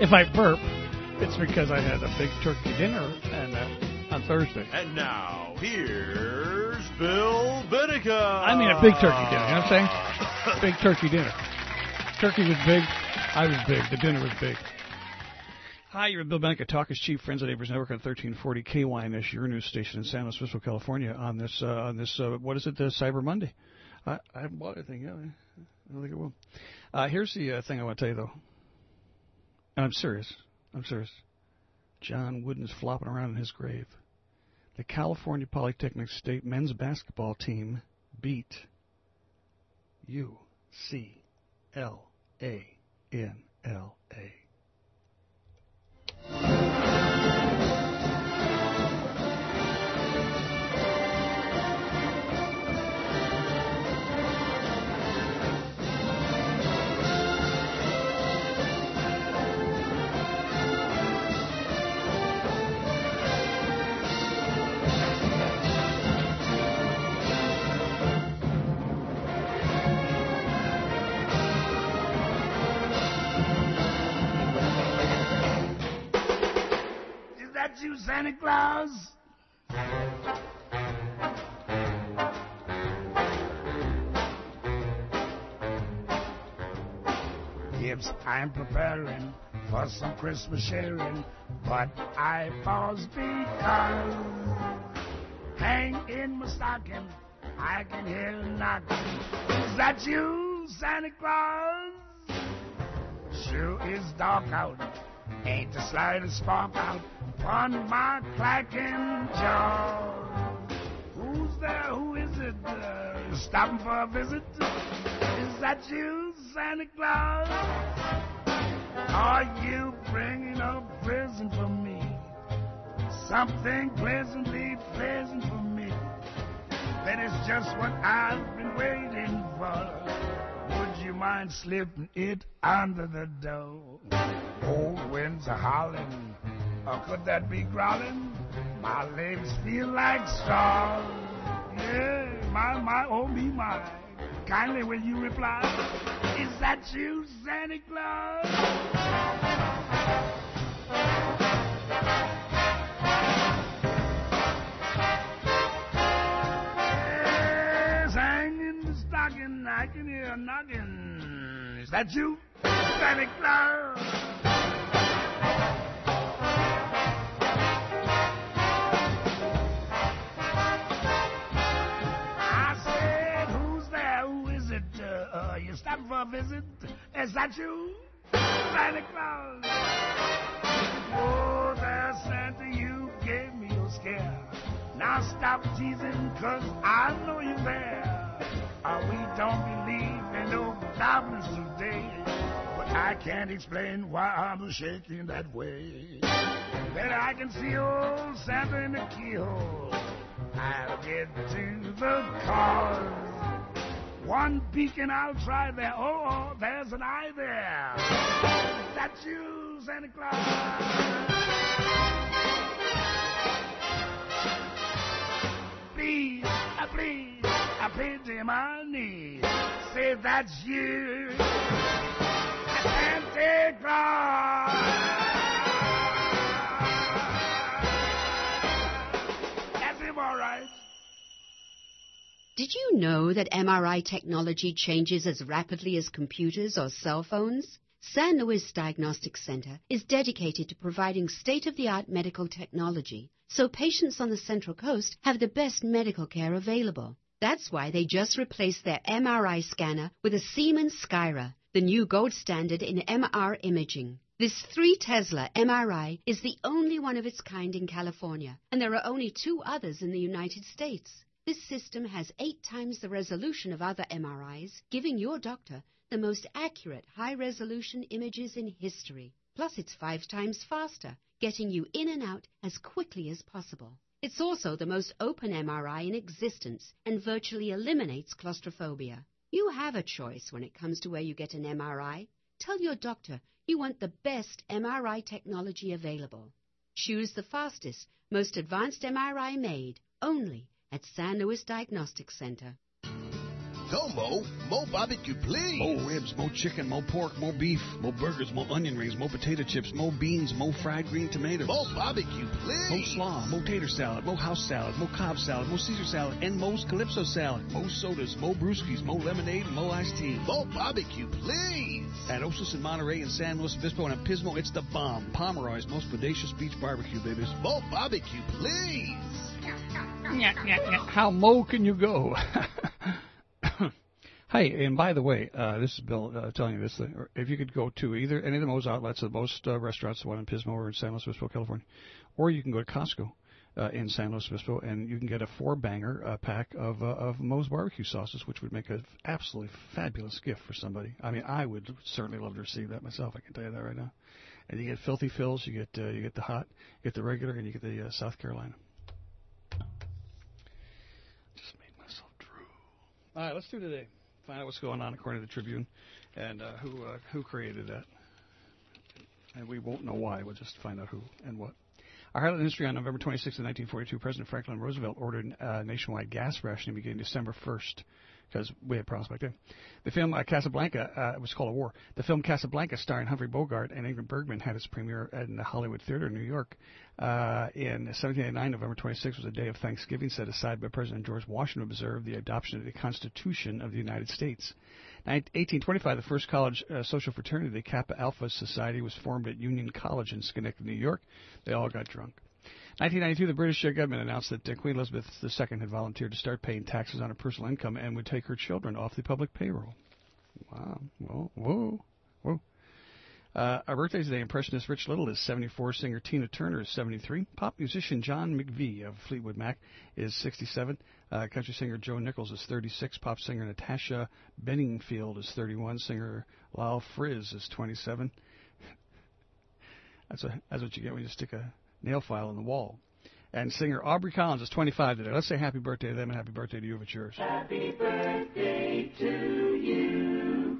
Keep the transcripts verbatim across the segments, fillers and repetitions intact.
If I burp, it's because I had a big turkey dinner and uh, on Thursday. And now, here's Bill Benica. I mean a big turkey dinner, you know what I'm saying? Big turkey dinner. Turkey was big, I was big, the dinner was big. Hi, you're Bill Benica, Talk is Cheap, Friends of Neighbors Network on thirteen forty K Y N S, your news station in San Luis Obispo, California, on this, uh, on this uh, what is it, uh, Cyber Monday? I, I haven't bought anything yet. I don't think it will. Uh, here's the uh, thing I want to tell you, though. And I'm serious. I'm serious. John Wooden's flopping around in his grave. The California Polytechnic State men's basketball team beat U C L A in L A. You, Santa Claus? Yes, I'm preparing for some Christmas sharing, but I pause because hang in my stocking, I can hear a knocking. Is that you, Santa Claus? Sure is dark out, ain't the slightest spark out on my clacking jaw. Who's there? Who is it? Uh, stopping for a visit? Is that you, Santa Claus? Are you bringing a present for me? Something pleasantly pleasant for me. That is just what I've been waiting for. Would you mind slipping it under the door? Cold winds are howling. Or could that be growling? My legs feel like straws. Yeah, my, my, oh me, my. Kindly will you reply? Is that you, Santa Claus? Yes, hang in the stocking, I can hear a knocking. Is that you, Santa Claus? Uh, you stopping for a visit? Is that you, Santa Claus? Oh, there, Santa, you gave me a scare. Now stop teasing, cause I know you're there. Uh, we don't believe in no goblins today, but I can't explain why I'm shaking that way. Then I can see old Santa in the keyhole. I'll get to the cause. One beacon, I'll try there. Oh, oh, there's an eye there. That's you, Santa Claus. Please, uh, please, I pity my knees. Say that's you, Santa Claus. That's him, all right. Did you know that M R I technology changes as rapidly as computers or cell phones? San Luis Diagnostic Center is dedicated to providing state-of-the-art medical technology, so patients on the Central Coast have the best medical care available. That's why they just replaced their M R I scanner with a Siemens Skyra, the new gold standard in M R imaging. This three Tesla M R I is the only one of its kind in California, and there are only two others in the United States. This system has eight times the resolution of other M R Is, giving your doctor the most accurate high-resolution images in history. Plus, it's five times faster, getting you in and out as quickly as possible. It's also the most open M R I in existence and virtually eliminates claustrophobia. You have a choice when it comes to where you get an M R I. Tell your doctor you want the best M R I technology available. Choose the fastest, most advanced M R I made, only at San Luis Diagnostic Center. Go, Mo. Mo barbecue, please. Mo ribs, mo chicken, mo pork, mo beef, mo burgers, mo onion rings, mo potato chips, mo beans, mo fried green tomatoes. Mo barbecue, please. Mo slaw, mo tater salad, mo house salad, mo Cobb salad, mo Caesar salad, and mo's Calypso salad. Mo sodas, mo brewskis, mo lemonade, mo iced tea. Mo barbecue, please. At Osis in Monterey and San Luis Obispo and at Pismo, it's the bomb. Pomeroy's most bodacious beach barbecue, babies. Mo barbecue, please. How Mo can you go? Hey, and by the way, uh, this is Bill uh, telling you this. Thing. If you could go to either any of the Mo's outlets, the most uh, restaurants, the one in Pismo or in San Luis Obispo, California, or you can go to Costco uh, in San Luis Obispo, and you can get a four-banger uh, pack of uh, of Mo's barbecue sauces, which would make an absolutely fabulous gift for somebody. I mean, I would certainly love to receive that myself. I can tell you that right now. And you get Filthy Phil's, you get uh, you get the hot, you get the regular, and you get the uh, South Carolina. Just made myself drool. All right, let's do today. Find out what's going on according to the Tribune, and uh, who uh, who created that. And we won't know why. We'll just find out who and what. Our highlight in history: on November twenty-sixth, nineteen forty-two, President Franklin Roosevelt ordered uh, nationwide gas rationing beginning December first, because we had problems back then. The film uh, Casablanca uh, was called a war. The film Casablanca, starring Humphrey Bogart and Ingrid Bergman, had its premiere in the Hollywood Theater in New York. Uh, in seventeen eighty-nine, November twenty-sixth was a day of Thanksgiving set aside by President George Washington to observe the adoption of the Constitution of the United States. eighteen twenty-five, the first college uh, social fraternity, the Kappa Alpha Society, was formed at Union College in Schenectady, New York. They all got drunk. nineteen ninety-two, the British government announced that uh, Queen Elizabeth the Second had volunteered to start paying taxes on her personal income and would take her children off the public payroll. Wow. Whoa. Whoa. Whoa. Uh, our birthday today, impressionist Rich Little is seventy-four, singer Tina Turner is seventy-three, pop musician John McVie of Fleetwood Mac is sixty-seven, uh, country singer Joe Nichols is thirty-six, pop singer Natasha Bedingfield is thirty-one, singer Lyle Frizz is twenty-seven. That's, a, that's what you get when you stick a nail file in the wall. And singer Aubrey Collins is twenty-five today. Let's say happy birthday to them and happy birthday to you if it's yours. Happy birthday to you.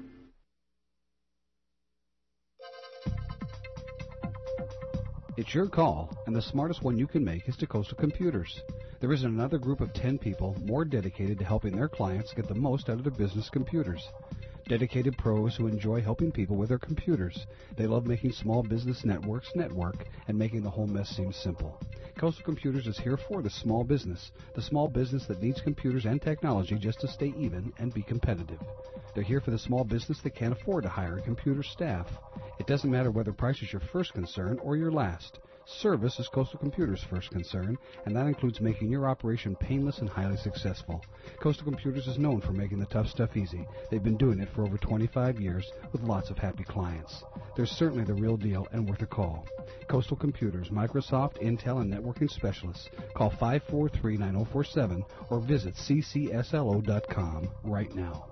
It's your call, and the smartest one you can make is to Coastal Computers. There isn't another group of ten people more dedicated to helping their clients get the most out of their business computers. Dedicated pros who enjoy helping people with their computers. They love making small business networks network and making the whole mess seem simple. Coastal Computers is here for the small business, the small business that needs computers and technology just to stay even and be competitive. They're here for the small business that can't afford to hire a computer staff. It doesn't matter whether price is your first concern or your last. Service is Coastal Computers' first concern, and that includes making your operation painless and highly successful. Coastal Computers is known for making the tough stuff easy. They've been doing it for over twenty-five years with lots of happy clients. They're certainly the real deal and worth a call. Coastal Computers, Microsoft, Intel, and networking specialists. Call five four three, nine zero four seven or visit c c s l o dot com right now.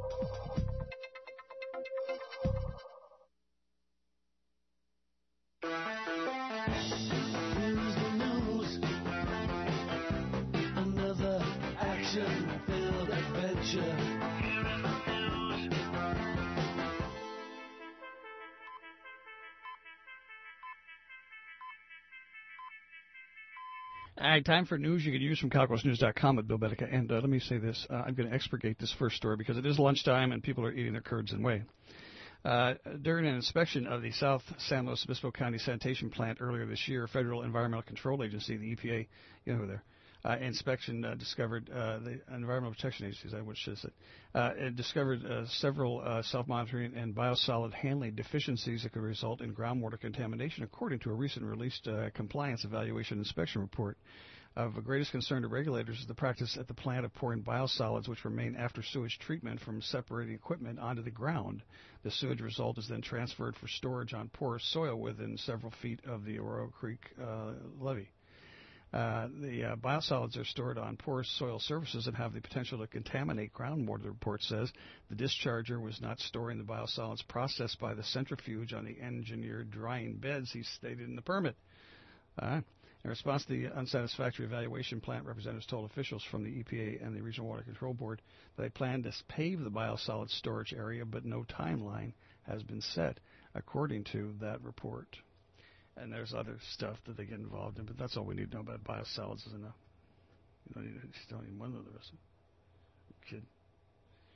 All right, time for news you can use from calcos news dot com at Bill Bedeca. And uh, let me say this. Uh, I'm going to expurgate this first story because it is lunchtime and people are eating their curds and whey. Uh, during an inspection of the South San Luis Obispo County sanitation plant earlier this year, Federal Environmental Control Agency, the E P A, you know who they're, uh, inspection uh, discovered, uh, the Environmental Protection Agency, is that what it said? Uh, it discovered uh, several uh, self-monitoring and biosolid handling deficiencies that could result in groundwater contamination, according to a recent released uh, compliance evaluation inspection report. Of the greatest concern to regulators is the practice at the plant of pouring biosolids, which remain after sewage treatment, from separating equipment onto the ground. The sewage result is then transferred for storage on porous soil within several feet of the Arroyo Creek uh, levee. Uh, the uh, biosolids are stored on porous soil surfaces and have the potential to contaminate groundwater, the report says. The discharger was not storing the biosolids processed by the centrifuge on the engineered drying beds, he stated in the permit. Uh, In response to the unsatisfactory evaluation, plant representatives told officials from the E P A and the Regional Water Control Board that they plan to pave the biosolids storage area, but no timeline has been set, according to that report. And there's other stuff that they get involved in, but that's all we need to know about biosolids is enough. You don't, need, you don't even want to know the rest of it. Kid.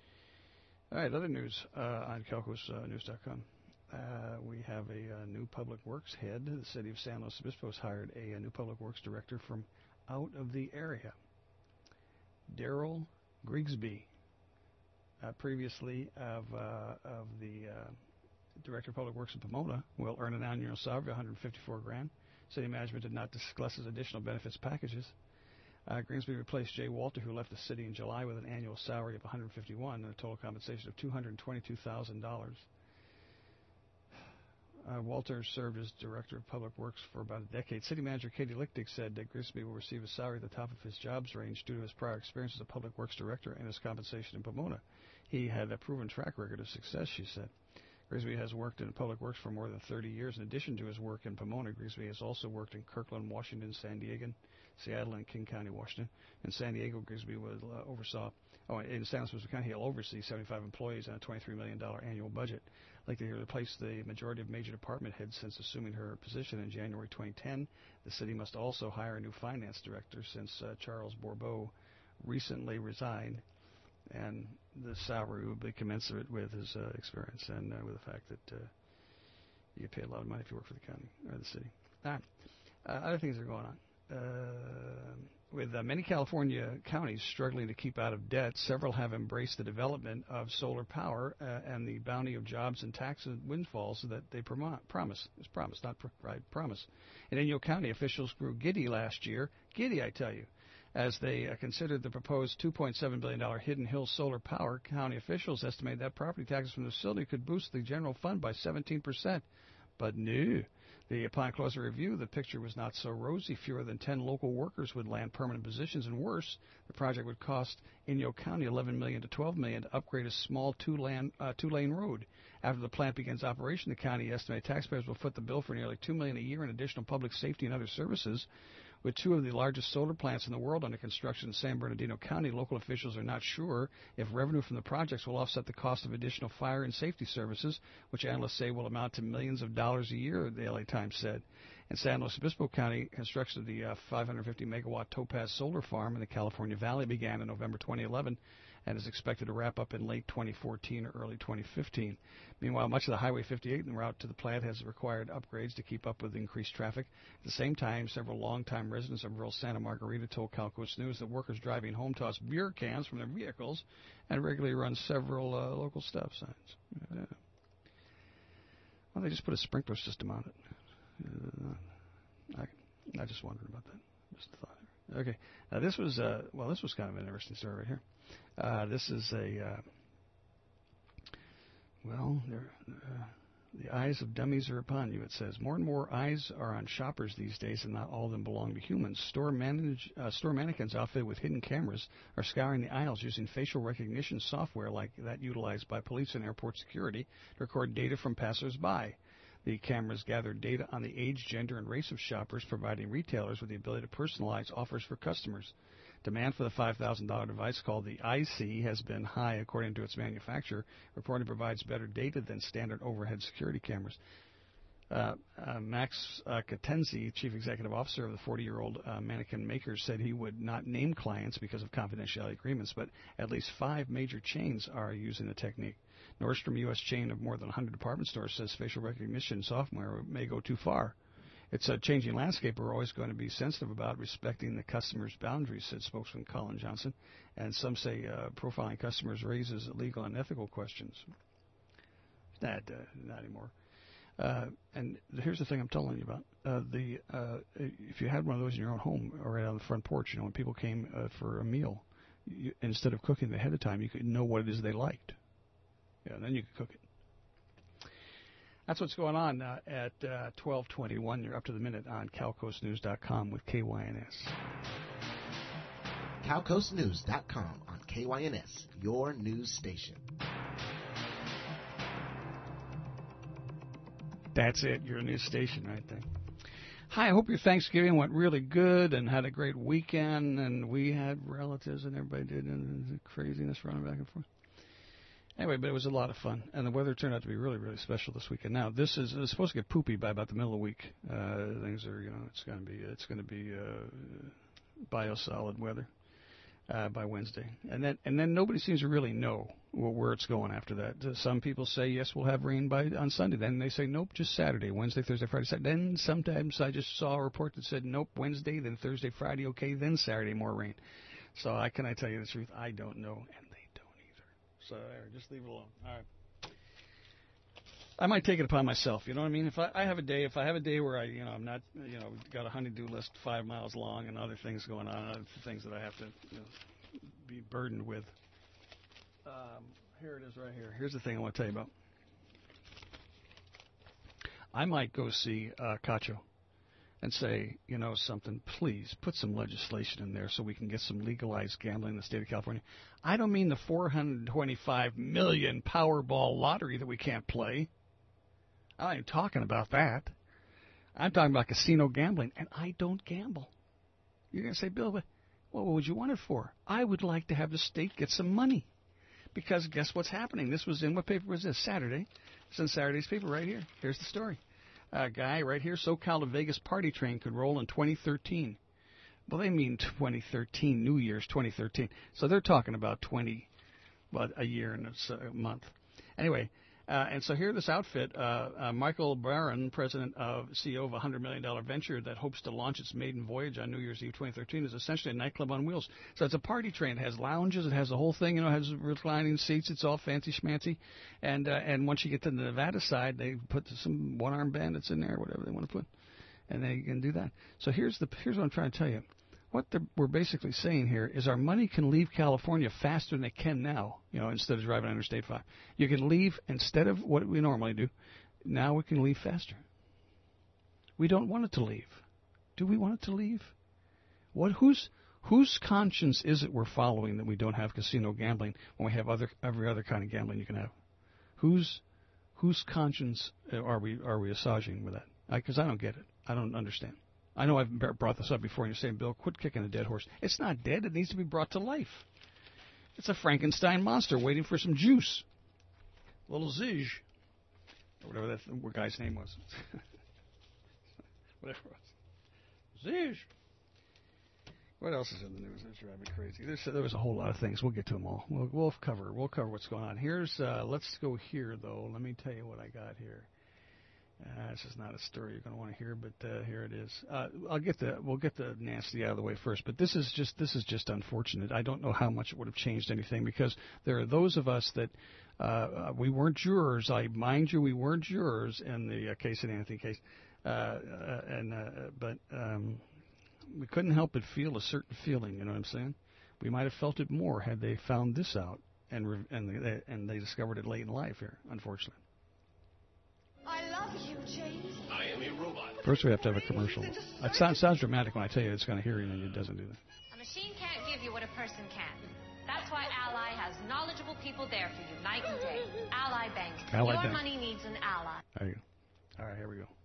All right, other news uh, on Calcos News dot com. Uh, we have a, a new public works head. The city of San Luis Obispo has hired a, a new public works director from out of the area, Daryl Grigsby. Uh, previously of uh, of the uh, director of public works in Pomona, will earn an annual salary of one hundred fifty-four grand. City management did not discuss his additional benefits packages. Uh, Grigsby replaced Jay Walter, who left the city in July with an annual salary of one hundred fifty-one and a total compensation of two hundred twenty-two thousand dollars. Uh, Walter served as director of public works for about a decade. City manager Katie Lichtig said that Grigsby will receive a salary at the top of his jobs range due to his prior experience as a public works director and his compensation in Pomona. He had a proven track record of success, she said. Grigsby has worked in public works for more than thirty years. In addition to his work in Pomona, Grigsby has also worked in Kirkland, Washington, San Diego, Seattle, and King County, Washington. In San Diego, Grigsby will uh, oversaw, oh, in San Luis Obispo County, he'll oversee seventy-five employees and a twenty-three million dollars annual budget. Like to replace the majority of major department heads since assuming her position in January twenty ten. The city must also hire a new finance director since uh, Charles Bourbeau recently resigned. And the salary will be commensurate with his uh, experience and uh, with the fact that uh, you get paid a lot of money if you work for the county or the city. All right. Uh, other things are going on. Uh, with uh, many California counties struggling to keep out of debt, several have embraced the development of solar power uh, and the bounty of jobs and tax windfalls that they prom- promise. It's promise, not provide, promise. In Inyo County, officials grew giddy last year. Giddy, I tell you. As they uh, considered the proposed two point seven billion dollars Hidden Hills solar power, county officials estimated that property taxes from the facility could boost the general fund by seventeen percent. But no. The, upon closer review, the picture was not so rosy. Fewer than ten local workers would land permanent positions, and worse, the project would cost Inyo County eleven million dollars to twelve million dollars to upgrade a small two-lane, uh, two-lane road. After the plant begins operation, the county estimates taxpayers will foot the bill for nearly two million dollars a year in additional public safety and other services. With two of the largest solar plants in the world under construction in San Bernardino County, local officials are not sure if revenue from the projects will offset the cost of additional fire and safety services, which analysts say will amount to millions of dollars a year, the L A Times said. In San Luis Obispo County, construction of the uh, five hundred fifty megawatt Topaz solar farm in the California Valley began in November twenty eleven and is expected to wrap up in late twenty fourteen or early twenty fifteen. Meanwhile, much of the Highway fifty-eight en route to the plant has required upgrades to keep up with increased traffic. At the same time, several longtime residents of rural Santa Margarita told Calcos News that workers driving home toss beer cans from their vehicles and regularly run several uh, local stop signs. Yeah. Well, they just put a sprinkler system on it. Uh, I, I just wondered about that. Just a thought. Okay. Now this was uh, well, this was kind of an interesting story right here. Uh, this is a uh, well, uh, the eyes of dummies are upon you. It says more and more eyes are on shoppers these days, and not all of them belong to humans. Store manage uh, store mannequins outfitted with hidden cameras are scouring the aisles using facial recognition software like that utilized by police and airport security to record data from passers-by. The cameras gather data on the age, gender, and race of shoppers, providing retailers with the ability to personalize offers for customers. Demand for the five thousand dollars device called the iSee has been high, according to its manufacturer. Reporting provides better data than standard overhead security cameras. Uh, uh, Max uh, Catenzi, chief executive officer of the forty-year-old uh, mannequin maker, said he would not name clients because of confidentiality agreements, but at least five major chains are using the technique. Nordstrom, U S chain of more than one hundred department stores, says facial recognition software may go too far. It's a changing landscape we're always going to be sensitive about respecting the customer's boundaries, said spokesman Colin Johnson. And some say uh, profiling customers raises legal and ethical questions. Not, uh, not anymore. Uh, and here's the thing I'm telling you about. Uh, the uh, if you had one of those in your own home or right on the front porch, you know, when people came uh, for a meal, you, instead of cooking it ahead of time, you could know what it is they liked. Yeah, and then you could cook it. That's what's going on uh, at uh, twelve twenty-one. You're up to the minute on Calcos News dot com with K Y N S. Calcos News dot com on K Y N S, your news station. That's it, your news station right there. Hi, I hope your Thanksgiving went really good and had a great weekend, and we had relatives and everybody did, and the craziness running back and forth. Anyway, but it was a lot of fun, and the weather turned out to be really, really special this weekend. Now, this is it's supposed to get poopy by about the middle of the week. Uh, things are, you know, it's going to be it's going to be uh, biosolid weather. uh, by Wednesday, and then and then nobody seems to really know where it's going after that. Uh, some people say yes, we'll have rain by on Sunday. Then they say nope, just Saturday, Wednesday, Thursday, Friday, Saturday. Then sometimes I just saw a report that said nope, Wednesday, then Thursday, Friday, okay, then Saturday more rain. So I can I tell you the truth, I don't know, and they don't either. So there, just leave it alone. All right. I might take it upon myself, you know what I mean? If I, I have a day, if I have a day where I, you know, I'm not, you know, got a honey-do list five miles long and other things going on, other things that I have to you know, be burdened with. Um, here it is right here. Here's the thing I want to tell you about. I might go see uh, Cacho and say, you know, something, please put some legislation in there so we can get some legalized gambling in the state of California. I don't mean the four hundred twenty-five million Powerball lottery that we can't play. I ain't talking about that. I'm talking about casino gambling, and I don't gamble. You're going to say, Bill, well, what would you want it for? I would like to have the state get some money. Because guess what's happening? This was in, what paper was this? Saturday. It's in Saturday's paper right here. Here's the story. A guy right here, SoCal to Vegas party train could roll in twenty thirteen. Well, they mean twenty thirteen, New Year's twenty thirteen. So they're talking about twenty, what, a year and a month. Anyway. Uh, and so here, this outfit, uh, uh, Michael Barron, president of C E O of a one hundred million dollars venture that hopes to launch its maiden voyage on New Year's Eve twenty thirteen, is essentially a nightclub on wheels. So it's a party train. It has lounges. It has the whole thing. You know, it has reclining seats. It's all fancy schmancy. And uh, and once you get to the Nevada side, they put some one-armed bandits in there, whatever they want to put, and they can do that. So here's the here's what I'm trying to tell you. What we're basically saying here is our money can leave California faster than it can now, you know, instead of driving on Interstate five. You can leave, instead of what we normally do, now we can leave faster. We don't want it to leave. Do we want it to leave? What? Whose whose conscience is it we're following that we don't have casino gambling when we have other every other kind of gambling you can have? Whose whose conscience are we are we massaging with that? Because I, I don't get it. I don't understand. I know I've brought this up before, and you're saying, Bill, quit kicking a dead horse. It's not dead. It needs to be brought to life. It's a Frankenstein monster waiting for some juice. Little Zizh, or whatever that th- guy's name was. Whatever it was. Zizh. What else is in the news? That's driving me crazy. There's, there was a whole lot of things. We'll get to them all. We'll, we'll cover. We'll cover what's going on. Here's. Uh, let's go here, though. Let me tell you what I got here. Uh, this is not a story you're going to want to hear, but uh, here it is. Uh, I'll get the we'll get the nasty out of the way first, but this is just this is just unfortunate. I don't know how much it would have changed anything, because there are those of us that uh, we weren't jurors. I mind you, we weren't jurors in the uh, Casey Anthony case, uh, uh, and uh, but um, we couldn't help but feel a certain feeling. You know what I'm saying? We might have felt it more had they found this out and re- and they, and they discovered it late in life here, unfortunately. I love you, James. I am a robot. First, we have to have a commercial. It sounds, sounds dramatic when I tell you it's going to hear you, and it doesn't do that. A machine can't give you what a person can. That's why Ally has knowledgeable people there for you night and day. Ally Bank. Ally Your Bank. money needs an ally. There you go. All right, here we go.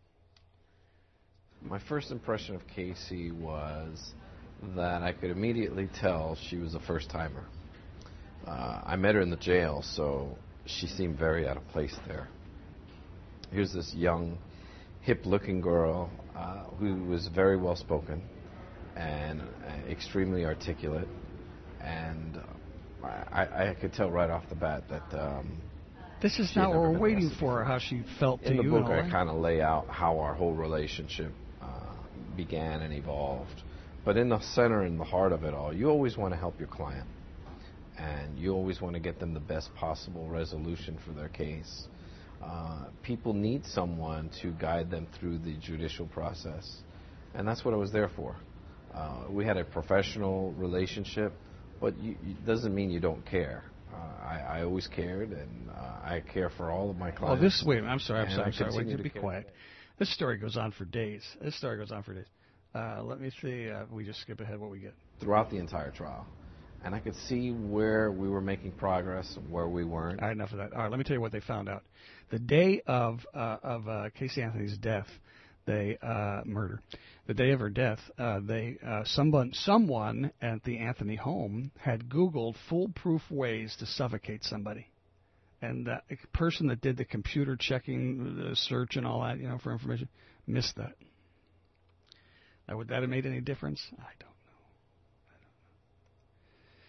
My first impression of Casey was that I could immediately tell she was a first-timer. Uh, I met her in the jail, so she seemed very out of place there. Here's this young, hip-looking girl uh, who was very well-spoken and uh, extremely articulate, and uh, I, I could tell right off the bat that um, this is not what we're waiting for. How she felt to you. In the you book, and all I that. kind of lay out how our whole relationship uh, began and evolved. But in the center, in the heart of it all, you always want to help your client, and you always want to get them the best possible resolution for their case. Uh, people need someone to guide them through the judicial process, and that's what I was there for. Uh, we had a professional relationship, but you, it doesn't mean you don't care. Uh, I, I always cared, and uh, I care for all of my clients. Oh, this wait, I'm sorry, I'm and sorry, I I'm sorry. Wait, continue to be to quiet. care. This story goes on for days. This story goes on for days. Uh, let me see. Uh, we just skip ahead what we get. Throughout the entire trial. And I could see where we were making progress and where we weren't. All right, enough of that. All right, let me tell you what they found out. The day of uh, of uh, Casey Anthony's death, they uh, murder. The day of her death, uh, they uh, someone someone at the Anthony home had Googled foolproof ways to suffocate somebody, and the person that did the computer checking, the search, and all that, you know, for information, missed that. Now, would that have made any difference? I don't.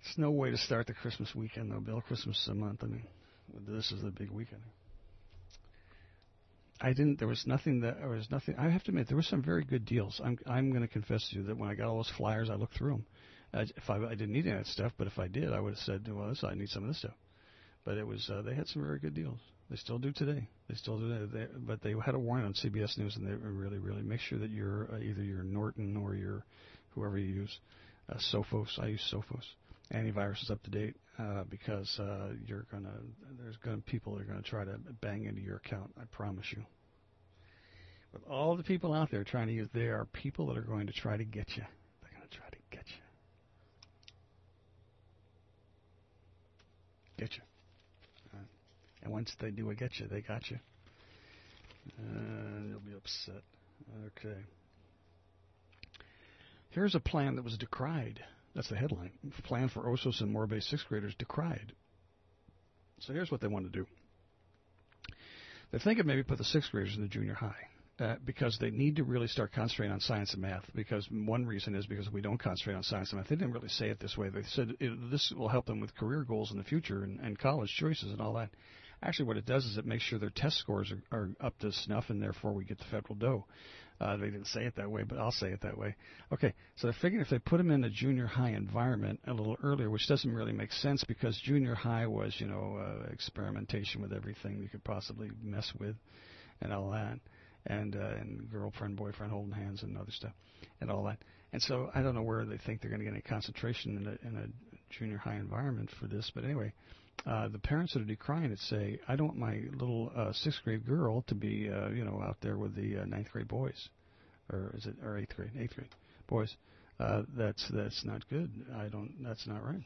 There's no way to start the Christmas weekend, though, Bill. Christmas is a month. I mean, this is the big weekend. I didn't. There was nothing that. There was nothing. I have to admit, there were some very good deals. I'm. I'm going to confess to you that when I got all those flyers, I looked through them. Uh, if I, I didn't need any of that stuff, but if I did, I would have said, "Well, this, I need some of this stuff." But it was. Uh, they had some very good deals. They still do today. They still do that. They, but they had a warning on C B S News, and they were really, really make sure that you're uh, either you're Norton or you're whoever you use. Uh, Sophos. I use Sophos. Antivirus is up to date uh, because uh, you're gonna. There's gonna people that are gonna try to bang into your account. I promise you. But all the people out there trying to use, there are people that are going to try to get you. They're going to try to get you. Get you. Uh, and once they do a get you, they got you. Uh, they'll be upset. Okay. Here's a plan that was decried. That's the headline. Plan for O S O S and Morbe sixth graders decried. So here's what they want to do. They're thinking maybe put the sixth graders in the junior high. Uh, because they need to really start concentrating on science and math. Because one reason is because we don't concentrate on science and math. They didn't really say it this way. They said it, this will help them with career goals in the future and, and college choices and all that. Actually, what it does is it makes sure their test scores are, are up to snuff, and therefore we get the federal dough. Uh, they didn't say it that way, but I'll say it that way. Okay, so they're figuring if they put them in a junior high environment a little earlier, which doesn't really make sense because junior high was, you know, uh, experimentation with everything you could possibly mess with and all that. And, uh, and girlfriend, boyfriend holding hands and other stuff and all that. And so I don't know where they think they're going to get any concentration in a, in a junior high environment for this. But anyway, uh, the parents that are decrying it say, I don't want my little uh, sixth grade girl to be, uh, you know, out there with the uh, ninth grade boys. Or is it, or eighth grade, eighth grade boys. Uh, that's, that's not good. I don't, that's not right.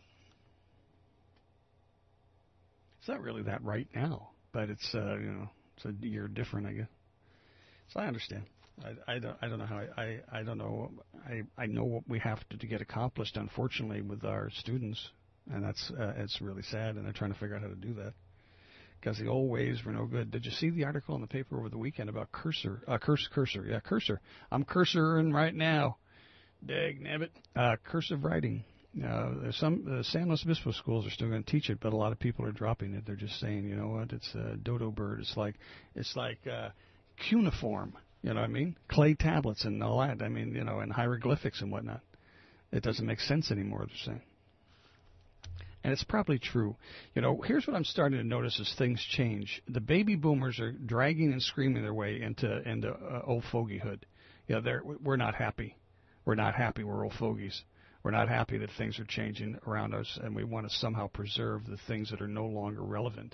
It's not really that right now, but it's, uh, you know, it's a year different, I guess. So I understand. I, I don't. I don't know how. I, I. I don't know. I. I know what we have to, to get accomplished. Unfortunately, with our students, and that's. Uh, it's really sad. And they're trying to figure out how to do that because the old ways were no good. Did you see the article in the paper over the weekend about cursor? Uh, cursor. Cursor. Yeah, cursor. I'm cursoring right now. Dag nabbit. Uh, cursive writing. Uh, there's some uh, San Luis Obispo schools are still going to teach it, but a lot of people are dropping it. They're just saying, you know what? It's a dodo bird. It's like. It's like. Uh, cuneiform, you know what I mean? Clay tablets and all that. I mean, you know, and hieroglyphics and whatnot. It doesn't make sense anymore, they're saying. And it's probably true. You know, here's what I'm starting to notice as things change. The baby boomers are dragging and screaming their way into into uh, old fogeyhood. You know, they're, we're not happy. We're not happy. We're old fogies. We're not happy that things are changing around us, and we want to somehow preserve the things that are no longer relevant.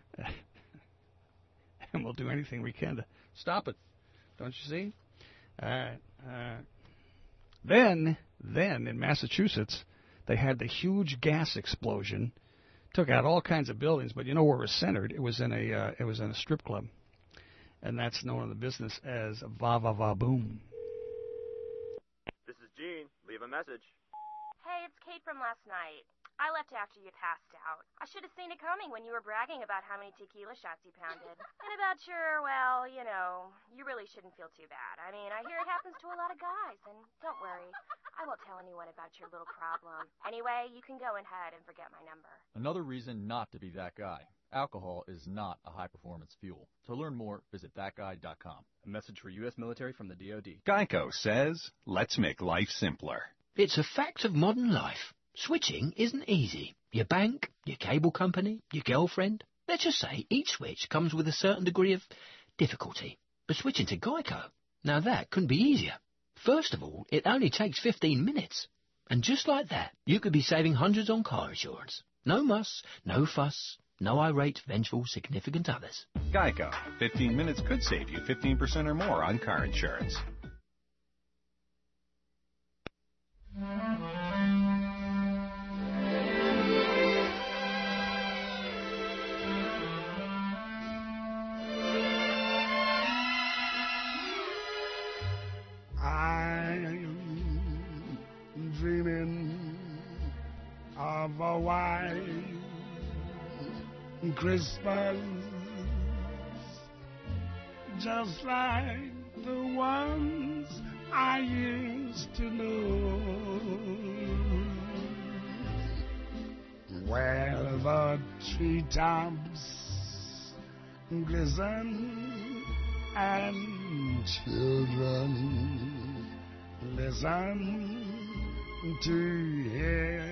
And we'll do anything we can to stop it. Don't you see? All right. All right. Then, then in Massachusetts, they had the huge gas explosion, took out all kinds of buildings. But you know where it was centered? It was in a uh, it was in a strip club, and that's known in the business as Va Va Va Boom. This is Gene. Leave a message. Hey, it's Kate from last night. I left after you passed out. I should have seen it coming when you were bragging about how many tequila shots you pounded. And about your, well, you know, you really shouldn't feel too bad. I mean, I hear it happens to a lot of guys, and don't worry, I won't tell anyone about your little problem. Anyway, you can go ahead and forget my number. Another reason not to be that guy. Alcohol is not a high-performance fuel. To learn more, visit that guy dot com. A message for U S military from the D O D. Geico says, let's make life simpler. It's a fact of modern life. Switching isn't easy. Your bank, your cable company, your girlfriend. Let's just say each switch comes with a certain degree of difficulty. But switching to Geico, now that couldn't be easier. First of all, it only takes fifteen minutes. And just like that, you could be saving hundreds on car insurance. No muss, no fuss, no irate, vengeful, significant others. Geico. fifteen minutes could save you fifteen percent or more on car insurance. I'm dreaming of a white Christmas, just like the ones I used to know. where the treetops glisten and children listen to hear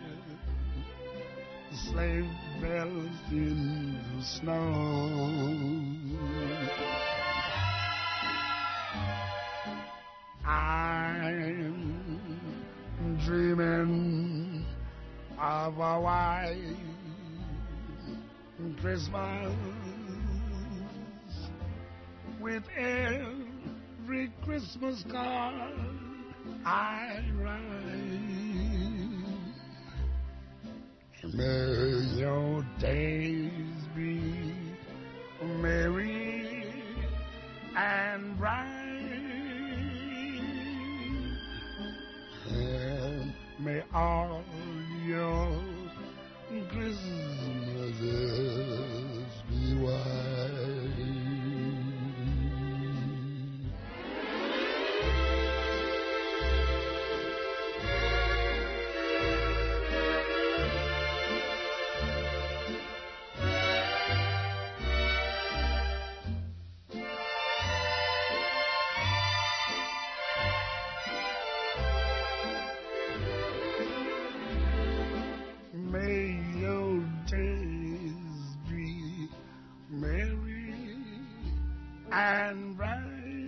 sleigh bells in the snow. I'm dreaming of a white Christmas with every Christmas card I write. May your days be merry and bright, and may all your Christmases be white. May your days be merry and bright,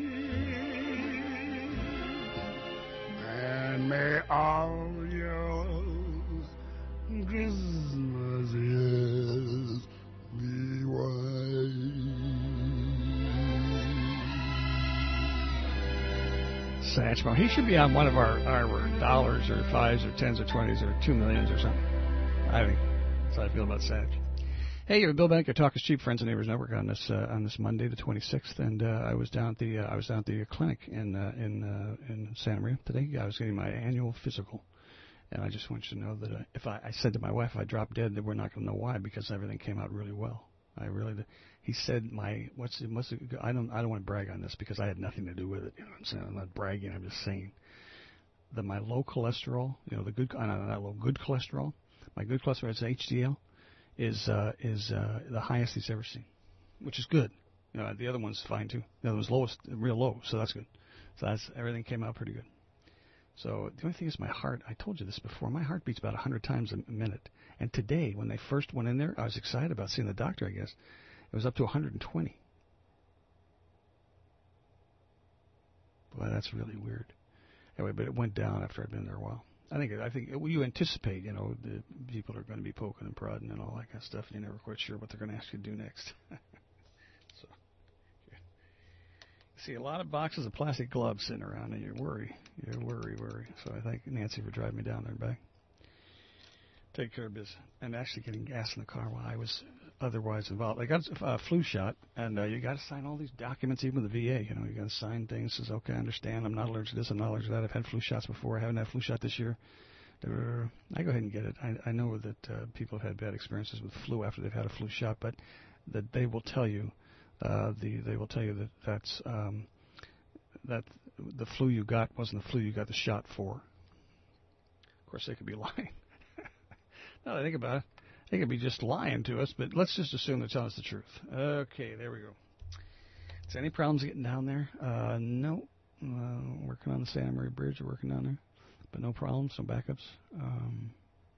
and may all your Christmases be white. Satchmo. He should be on one of our, our dollars or fives or tens or twenties or two millions or something. I think that's how I feel about Satch. Hey, you're Bill Banker, Talk is Cheap, Friends and Neighbors Network on this uh, on this Monday, the twenty-sixth, and uh, I was down at the uh, I was down at the clinic in uh, in uh, in Santa Maria today. I was getting my annual physical, and I just want you to know that uh, if I, I said to my wife if I drop dead, that we're not going to know why, because everything came out really well. I really did. He said my what's it, what's it, I don't I don't want to brag on this because I had nothing to do with it. You know what I'm saying? I'm not bragging. I'm just saying that my low cholesterol, you know, the good uh, not low good cholesterol. My good cholesterol, it's H D L, is uh, is uh, the highest he's ever seen, which is good. You know, the other one's fine too. The other one's lowest, real low, so that's good. So that's everything came out pretty good. So the only thing is my heart. I told you this before. My heart beats about one hundred times a minute. And today, when they first went in there, I was excited about seeing the doctor. I guess it was up to one hundred twenty. Boy, that's really weird. Anyway, but it went down after I'd been there a while. I think I think you anticipate, you know, the people are going to be poking and prodding and all that kind of stuff. You're never quite sure what they're going to ask you to do next. So, yeah. See a lot of boxes of plastic gloves sitting around, and you worry, you worry, worry. So I thank Nancy for driving me down there and back. Take care of business. And actually getting gas in the car while I was otherwise involved. I got a flu shot, and uh, you got to sign all these documents, even with the V A. You know, you got to sign things. Says, okay, I understand. I'm not allergic to this. I'm not allergic to that. I've had flu shots before. I haven't had a flu shot this year. Uh, I go ahead and get it. I, I know that uh, people have had bad experiences with flu after they've had a flu shot, but that they will tell you, uh, the they will tell you that that's um, that the flu you got wasn't the flu you got the shot for. Of course, they could be lying. Now that I think about it, they could be just lying to us, but let's just assume they're telling us the truth. Okay, there we go. Is there any problems getting down there? Uh, no. Uh, working on the Santa Maria Bridge. We're working down there. But no problems, no backups. Um,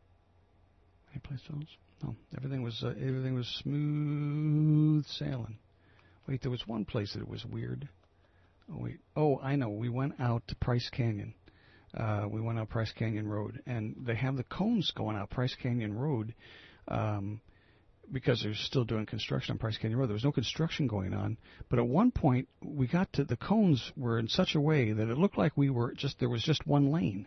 any place else? No. Everything was uh, everything was smooth sailing. Wait, there was one place that it was weird. Oh, wait. Oh, I know. We went out to Price Canyon. Uh, we went out Price Canyon Road, and they have the cones going out Price Canyon Road um, because they're still doing construction on Price Canyon Road. There was no construction going on, but at one point we got to the cones were in such a way that it looked like we were just there was just one lane.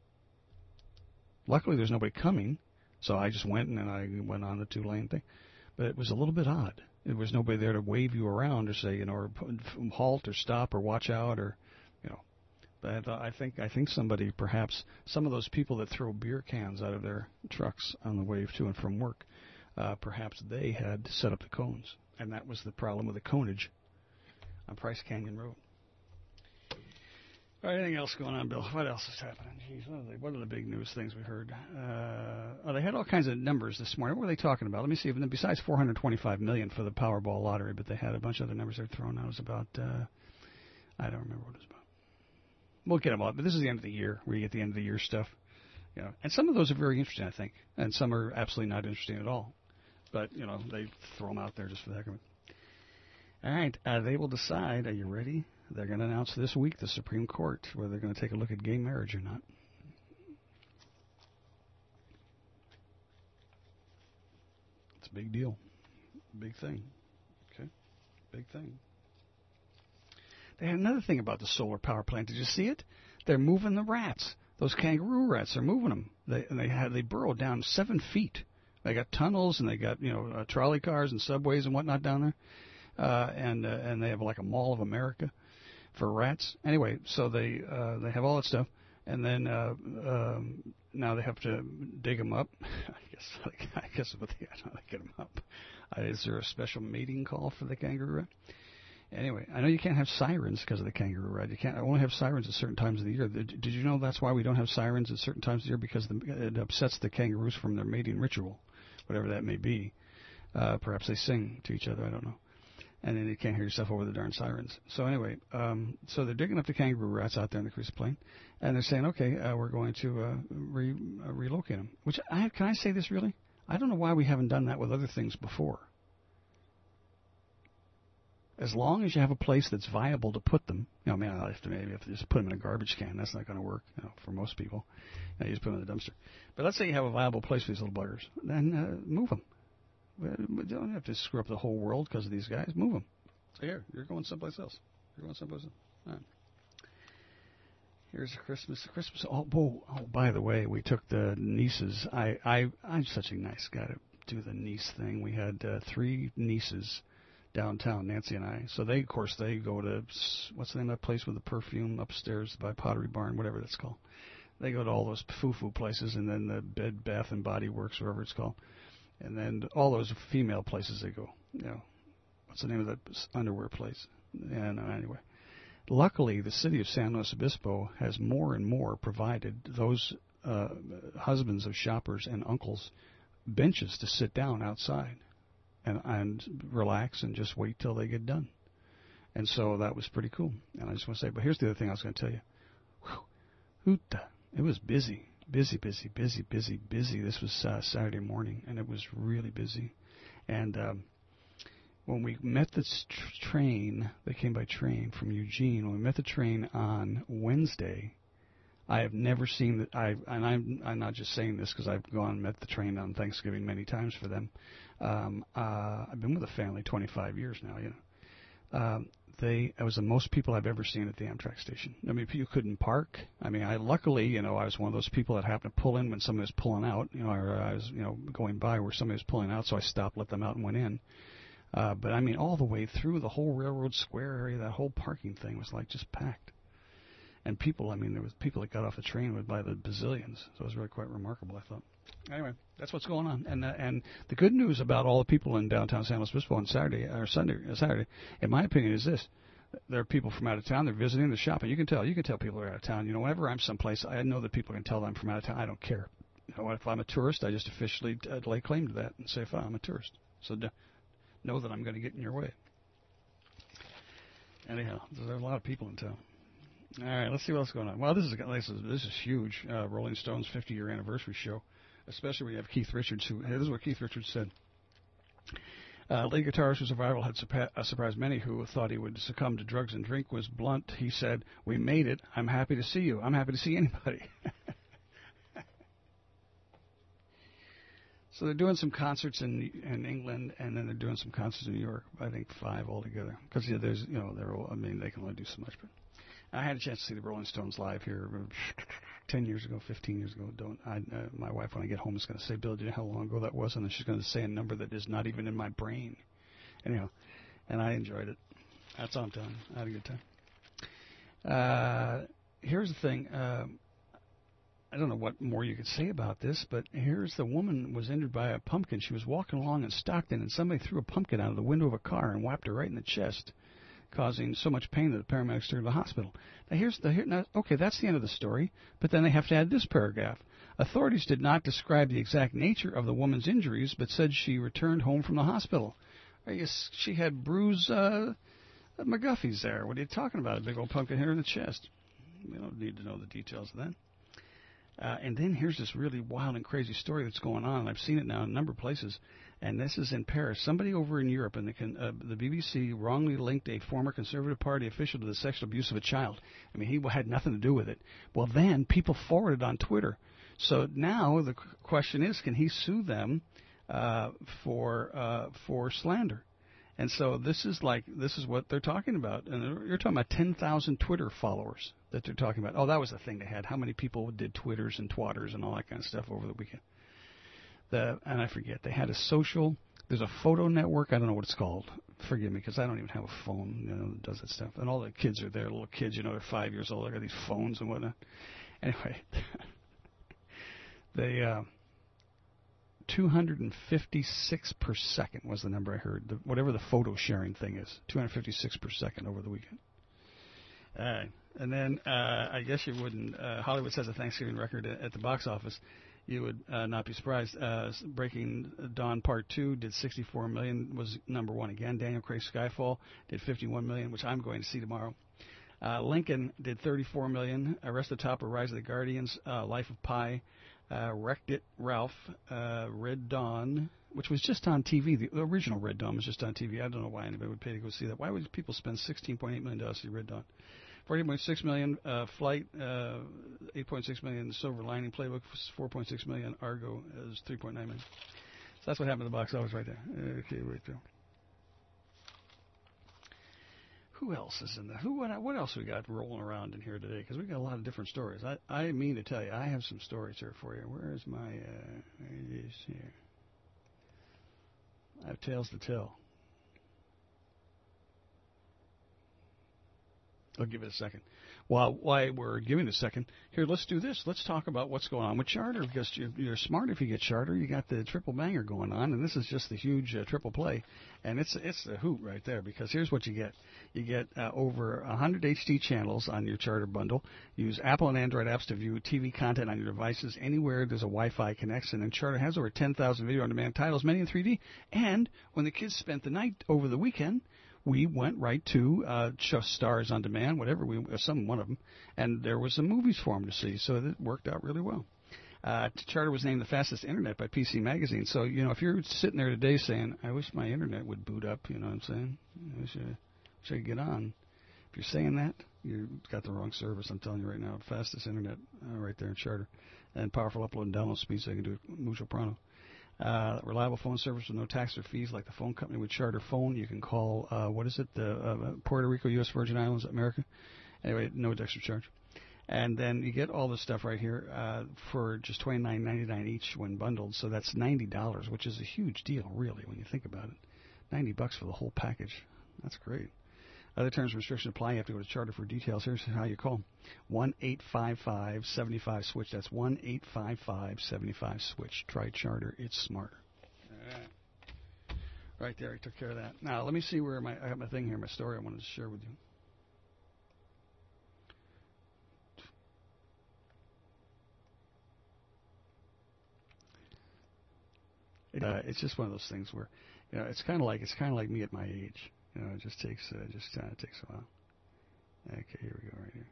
Luckily, there's nobody coming, so I just went and then I went on the two-lane thing. But it was a little bit odd. There was nobody there to wave you around or say, you know, or halt or stop or watch out or, you know. But uh, I think I think somebody, perhaps some of those people that throw beer cans out of their trucks on the way to and from work, uh, perhaps they had set up the cones, and that was the problem with the conage on Price Canyon Road. All right, anything else going on, Bill? What else is happening? Jeez, what are, the, what are the big news things we heard? Uh, oh, they had all kinds of numbers this morning. What were they talking about? Let me see. Besides four hundred twenty-five million dollars for the Powerball lottery, but they had a bunch of other numbers they were throwing out. It was about, uh, I don't remember what it was about. We'll get them all. But this is the end of the year, where you get the end of the year stuff. You know, and some of those are very interesting, I think, and some are absolutely not interesting at all. But, you know, they throw them out there just for the heck of it. All right, uh, they will decide. Are you ready? They're going to announce this week, the Supreme Court, whether they're going to take a look at gay marriage or not. It's a big deal. Big thing. Okay? Big thing. They had another thing about the solar power plant. Did you see it? They're moving the rats. Those kangaroo rats, they're moving them. They and they had they burrow down seven feet. They got tunnels and they got you know uh, trolley cars and subways and whatnot down there, uh, and uh, and they have like a Mall of America for rats. Anyway, so they uh, they have all that stuff, and then uh, um, now they have to dig them up. I guess I guess what they, how they get them up. Uh, is there a special mating call for the kangaroo rat? Anyway, I know you can't have sirens because of the kangaroo rat. You can't only have sirens at certain times of the year. Did you know that's why we don't have sirens at certain times of the year? Because the, it upsets the kangaroos from their mating ritual, whatever that may be. Uh, perhaps they sing to each other. I don't know. And then you can't hear yourself over the darn sirens. So anyway, um, so they're digging up the kangaroo rats out there in the Cruise Plain, and they're saying, okay, uh, we're going to uh, re- uh, relocate them. Which I can I say this really? I don't know why we haven't done that with other things before. As long as you have a place that's viable to put them, you know, I mean, I have to maybe have to just put them in a garbage can. That's not going to work, you know, for most people. You, know, you just put them in the dumpster. But let's say you have a viable place for these little buggers, then uh, move them. You don't have to screw up the whole world because of these guys. Move them. So here, you're going someplace else. You're going someplace else. All right. Here's Christmas. Christmas. Oh, oh, oh, by the way, we took the nieces. I, I, I'm such a nice guy to do the niece thing. We had uh, three nieces downtown, Nancy and I. So they, of course, they go to, what's the name of that place with the perfume upstairs by Pottery Barn, whatever that's called. They go to all those foo-foo places, and then the Bed, Bath, and Body Works, whatever it's called. And then all those female places they go. You know, what's the name of that underwear place? Yeah, no, anyway. Luckily, the city of San Luis Obispo has more and more provided those uh, husbands of shoppers and uncles benches to sit down outside and, and relax and just wait till they get done. And so that was pretty cool. And I just want to say, but here's the other thing I was going to tell you. Whew, it was busy. Busy, busy, busy, busy, busy. This was uh, Saturday morning, and it was really busy. And um, when we met the tr- train, they came by train from Eugene. When we met the train on Wednesday, I have never seen that. I and I'm I'm not just saying this because I've gone and met the train on Thanksgiving many times for them. Um, uh, I've been with the family twenty-five years now. You know. Um, They, it was the most people I've ever seen at the Amtrak station. I mean, you couldn't park. I mean, I luckily, you know, I was one of those people that happened to pull in when somebody was pulling out. You know, or I was, you know, going by where somebody was pulling out, so I stopped, let them out, and went in. Uh, but I mean, all the way through the whole Railroad Square area, that whole parking thing was like just packed. And people, I mean, there was people that got off the train with by the bazillions. So it was really quite remarkable, I thought. Anyway, that's what's going on. And uh, and the good news about all the people in downtown San Luis Obispo on Saturday or Sunday, uh, Saturday, in my opinion, is this: there are people from out of town. They're visiting, they're shopping. You can tell. You can tell people are out of town. You know, whenever I'm someplace, I know that people can tell that I'm from out of town. I don't care. You know, if I'm a tourist, I just officially uh, lay claim to that and say, "Fine, I'm a tourist." So d- know that I'm going to get in your way. Anyhow, there are a lot of people in town. All right, let's see what's going on. Well, this is this is, this is huge. Uh, Rolling Stones' fifty-year anniversary show, especially when you have Keith Richards. Who this is what Keith Richards said. Uh, lead guitarist whose survival had surpa- uh, surprised many who thought he would succumb to drugs and drink was blunt. He said, "We made it. I'm happy to see you. I'm happy to see anybody." So they're doing some concerts in in England, and then they're doing some concerts in New York. I think five altogether, because you know, there's you know they're all, I mean they can only do so much. But I had a chance to see the Rolling Stones live here ten years ago, fifteen years ago. Don't I? Uh, my wife, when I get home, is going to say, "Bill, do you know how long ago that was?" And then she's going to say a number that is not even in my brain. Anyhow, and I enjoyed it. That's all I'm telling you. I had a good time. Uh, here's the thing. Uh, I don't know what more you could say about this, but here's the woman was injured by a pumpkin. She was walking along in Stockton, and somebody threw a pumpkin out of the window of a car and whapped her right in the chest. causing so much pain that the paramedics took her to the hospital. Now, here's the here, now, okay, that's the end of the story, but then they have to add this paragraph. Authorities did not describe the exact nature of the woman's injuries, but said she returned home from the hospital. I guess she had bruised uh, McGuffies there. What are you talking about? A big old pumpkin hit her in the chest. We don't need to know the details of that. Uh, and then here's this really wild and crazy story that's going on. I've seen it now in a number of places, and this is in Paris. Somebody over in Europe, and the, con- uh, the B B C wrongly linked a former Conservative Party official to the sexual abuse of a child. I mean, he had nothing to do with it. Well, then people forwarded on Twitter. So now the question is, can he sue them uh, for uh, for slander? And so this is like this is what they're talking about. And you're talking about ten thousand Twitter followers that they're talking about. Oh, that was the thing they had. How many people did Twitters and twatters and all that kind of stuff over the weekend? The and I forget. They had a social. There's a photo network. I don't know what it's called. Forgive me, because I don't even have a phone, you know, that does that stuff. And all the kids are there, little kids. You know, they're five years old. They got these phones and whatnot. Anyway, they. Uh, two hundred fifty-six per second was the number I heard. The, whatever the photo sharing thing is, two hundred fifty-six per second over the weekend. Uh, and then uh, I guess you wouldn't. Uh, Hollywood sets a Thanksgiving record at, at the box office. You would uh, not be surprised. Uh, Breaking Dawn Part Two did sixty-four million, was number one again. Daniel Craig's Skyfall did fifty-one million, which I'm going to see tomorrow. Uh, Lincoln did thirty-four million. Arrested Top of Rise of the Guardians, uh, Life of Pi. Uh, Wreck-It Ralph, uh, Red Dawn, which was just on T V. The original Red Dawn was just on T V. I don't know why anybody would pay to go see that. Why would people spend sixteen point eight million dollars to see Red Dawn? fourteen point six million dollars, uh, Flight, uh, eight point six million dollars, Silver Lining Playbook, four point six million dollars, Argo is three point nine million dollars. So that's what happened to the box office right there. Okay, right there. Who else is in there? Who? What, what else we got rolling around in here today? Because we got a lot of different stories. I, I mean to tell you, I have some stories here for you. Where is my? Uh, there it is here. I have tales to tell. I'll give it a second. While while we're giving it a second, here, let's do this. Let's talk about what's going on with Charter, because you're, you're smart if you get Charter. You got the triple banger going on, and this is just the huge uh, triple play, and it's it's the hoot right there, because here's what you get. You get uh, over one hundred H D channels on your Charter bundle. Use Apple and Android apps to view T V content on your devices anywhere there's a Wi-Fi connection, and Charter has over ten thousand video-on-demand titles, many in three D, and when the kids spent the night over the weekend, we went right to uh, Stars on Demand, whatever, we some one of them, and there was some movies for them to see, so it worked out really well. Uh, Charter was named the fastest internet by P C Magazine, so, you know, if you're sitting there today saying, I wish my internet would boot up, you know what I'm saying? I wish I, wish I could get on. If you're saying that, you've got the wrong service, I'm telling you right now. Fastest internet uh, right there in Charter. And powerful upload and download speed, so I can do it mucho pronto. Uh, reliable phone service with no tax or fees like the phone company with Charter Phone. You can call, uh, what is it, the uh, Puerto Rico, U S Virgin Islands, America. Anyway, no extra charge. And then you get all this stuff right here uh, for just twenty-nine ninety-nine each when bundled. So that's ninety dollars, which is a huge deal, really, when you think about it. ninety bucks for the whole package. That's great. Other terms and restrictions apply. You have to go to Charter for details. Here's how you call. one eight five five seven five switch. That's one eight five five seven five switch. Try Charter. It's smarter. Right. right there. I took care of that. Now, let me see where my, I have my thing here, my story I wanted to share with you. It, uh, it's just one of those things where, you know, it's kind of like it's kind of like me at my age. You know, it just takes uh, just uh, it takes a while. Okay, here we go, right here.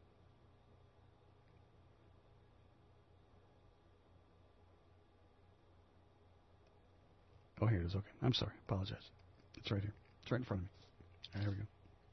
Oh, here it is. Okay, I'm sorry. Apologize. It's right here. It's right in front of me. All right, here we go.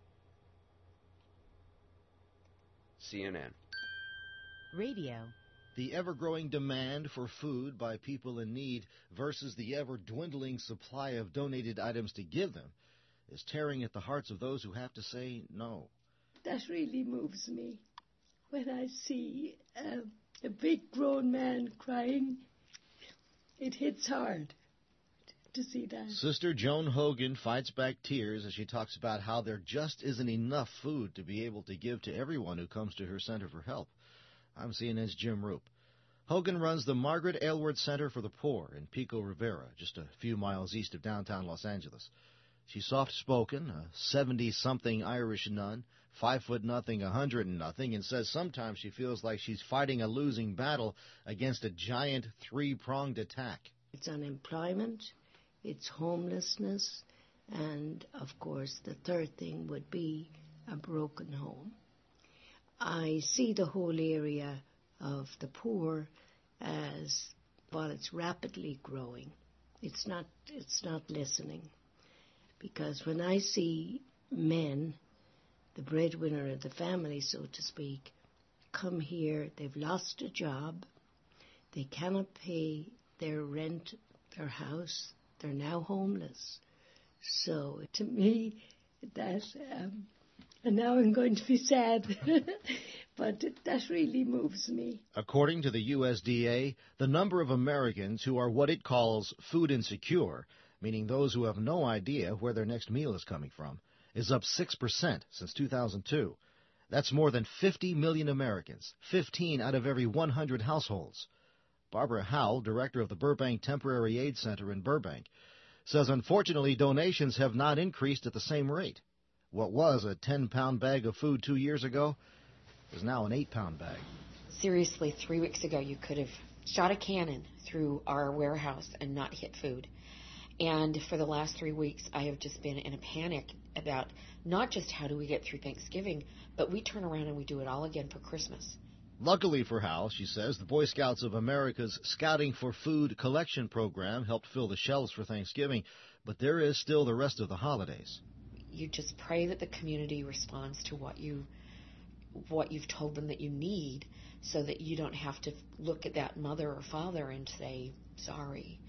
C N N. Radio. The ever-growing demand for food by people in need versus the ever-dwindling supply of donated items to give them is tearing at the hearts of those who have to say no. That really moves me. When I see uh, a big grown man crying, it hits hard to see that. Sister Joan Hogan fights back tears as she talks about how there just isn't enough food to be able to give to everyone who comes to her center for help. I'm C N N's Jim Roop. Hogan runs the Margaret Aylward Center for the Poor in Pico Rivera, just a few miles east of downtown Los Angeles. She's soft-spoken, a seventy-something Irish nun, five foot nothing, a hundred and nothing, and says sometimes she feels like she's fighting a losing battle against a giant three-pronged attack. It's unemployment, it's homelessness, and, of course, the third thing would be a broken home. I see the whole area of the poor as, well, it's rapidly growing. It's not, it's not lessening. Because when I see men, the breadwinner of the family, so to speak, come here, they've lost a job, they cannot pay their rent, their house, they're now homeless. So to me, that, um, and now I'm going to be sad, but that really moves me. According to the U S D A, the number of Americans who are what it calls food insecure, meaning those who have no idea where their next meal is coming from, is up six percent since two thousand two. That's more than fifty million Americans, fifteen out of every one hundred households. Barbara Howell, director of the Burbank Temporary Aid Center in Burbank, says unfortunately donations have not increased at the same rate. What was a ten-pound bag of food two years ago is now an eight-pound bag. Seriously, three weeks ago you could have shot a cannon through our warehouse and not hit food. And for the last three weeks, I have just been in a panic about not just how do we get through Thanksgiving, but we turn around and we do it all again for Christmas. Luckily for Hal, she says, the Boy Scouts of America's Scouting for Food collection program helped fill the shelves for Thanksgiving, but there is still the rest of the holidays. You just pray that the community responds to what you what you've told them that you need, so that you don't have to look at that mother or father and say sorry.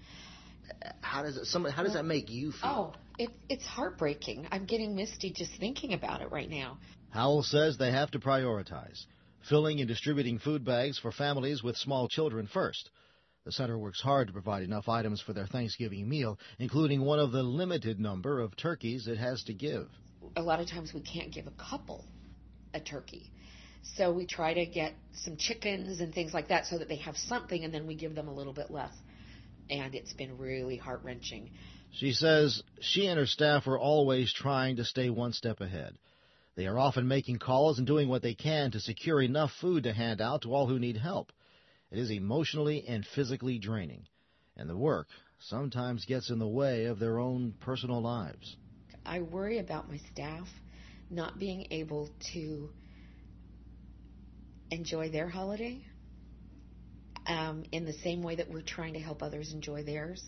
How does it? Some, how does that make you feel? Oh, it, it's heartbreaking. I'm getting misty just thinking about it right now. Howell says they have to prioritize, filling and distributing food bags for families with small children first. The center works hard to provide enough items for their Thanksgiving meal, including one of the limited number of turkeys it has to give. A lot of times we can't give a couple a turkey. So we try to get some chickens and things like that so that they have something, and then we give them a little bit less. And it's been really heart-wrenching. She says she and her staff are always trying to stay one step ahead. They are often making calls and doing what they can to secure enough food to hand out to all who need help. It is emotionally and physically draining, and the work sometimes gets in the way of their own personal lives. I worry about my staff not being able to enjoy their holiday um, in the same way that we're trying to help others enjoy theirs.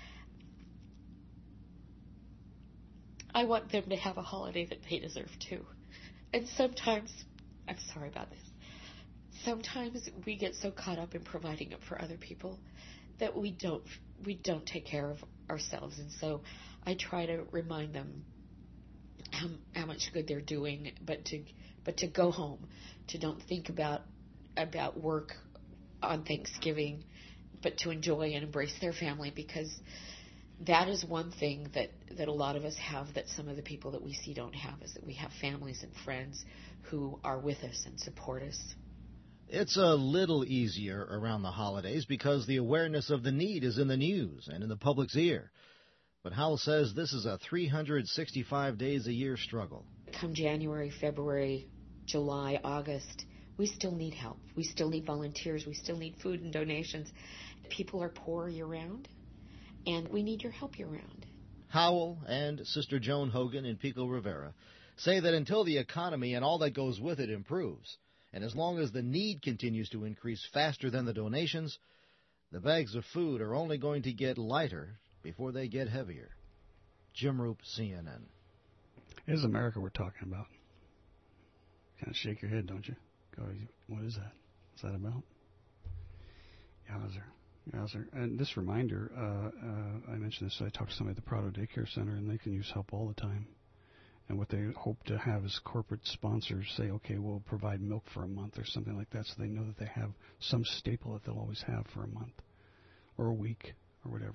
I want them to have a holiday that they deserve too. And sometimes, I'm sorry about this, sometimes we get so caught up in providing it for other people that we don't we don't take care of ourselves. And so I try to remind them how, how much good they're doing, but to but to go home, to don't think about about work on Thanksgiving, but to enjoy and embrace their family, because that is one thing that, that a lot of us have that some of the people that we see don't have, is that we have families and friends who are with us and support us. It's a little easier around the holidays because the awareness of the need is in the news and in the public's ear. But Howell says this is a three hundred sixty-five days a year struggle. Come January, February, July, August, we still need help. We still need volunteers. We still need food and donations. People are poor year-round, and we need your help year-round. Howell and Sister Joan Hogan in Pico Rivera say that until the economy and all that goes with it improves, and as long as the need continues to increase faster than the donations, the bags of food are only going to get lighter before they get heavier. Jim Roop, C N N. It is America we're talking about. Kind of shake your head, don't you? Go, what is that? What's that about? Yowzer. Yowzer. And this reminder, uh, uh, I mentioned this, I talked to somebody at the Prado Daycare Center, and they can use help all the time. And what they hope to have is corporate sponsors say, okay, we'll provide milk for a month or something like that, so they know that they have some staple that they'll always have for a month or a week or whatever.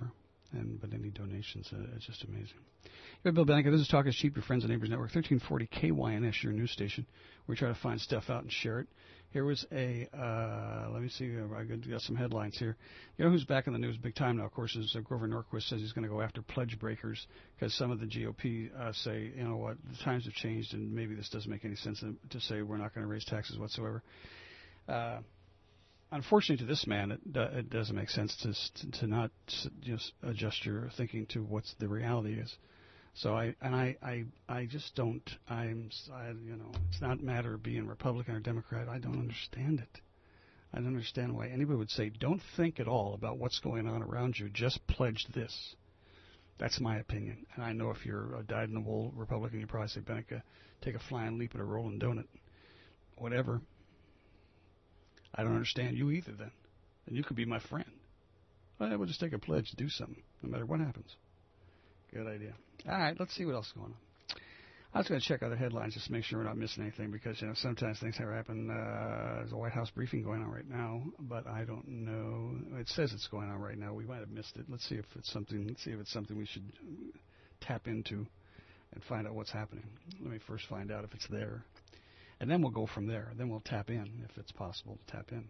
And but any donations, uh, it's just amazing. You're Bill Bennica. This is Talk is Cheap, your friends and neighbors network, thirteen forty K Y N S, your news station. We try to find stuff out and share it. Here was a, uh, let me see, I got some headlines here. You know who's back in the news big time now, of course, is uh, Grover Norquist says he's going to go after pledge breakers because some of the G O P uh, say, you know what, the times have changed and maybe this doesn't make any sense to say we're not going to raise taxes whatsoever. Uh, unfortunately to this man, it, uh, it doesn't make sense to, to not just adjust your thinking to what the reality is. So I and I, I I just don't I'm I, you know it's not a matter of being Republican or Democrat. I don't understand it. I don't understand why anybody would say don't think at all about what's going on around you. Just pledge this. That's my opinion. And I know if you're a dyed-in-the-wool Republican, you probably say, Bennica, take a flying leap at a rolling donut. Whatever. I don't understand you either. Then, and you could be my friend. Well, we'll just take a pledge to do something, no matter what happens. Good idea. All right, let's see what else is going on. I was going to check other headlines just to make sure we're not missing anything because, you know, sometimes things have happened. Uh, there's a White House briefing going on right now, but I don't know. It says it's going on right now. We might have missed it. Let's see if it's something. Let's see if it's something we should tap into and find out what's happening. Let me first find out if it's there, and then we'll go from there. Then we'll tap in if it's possible to tap in.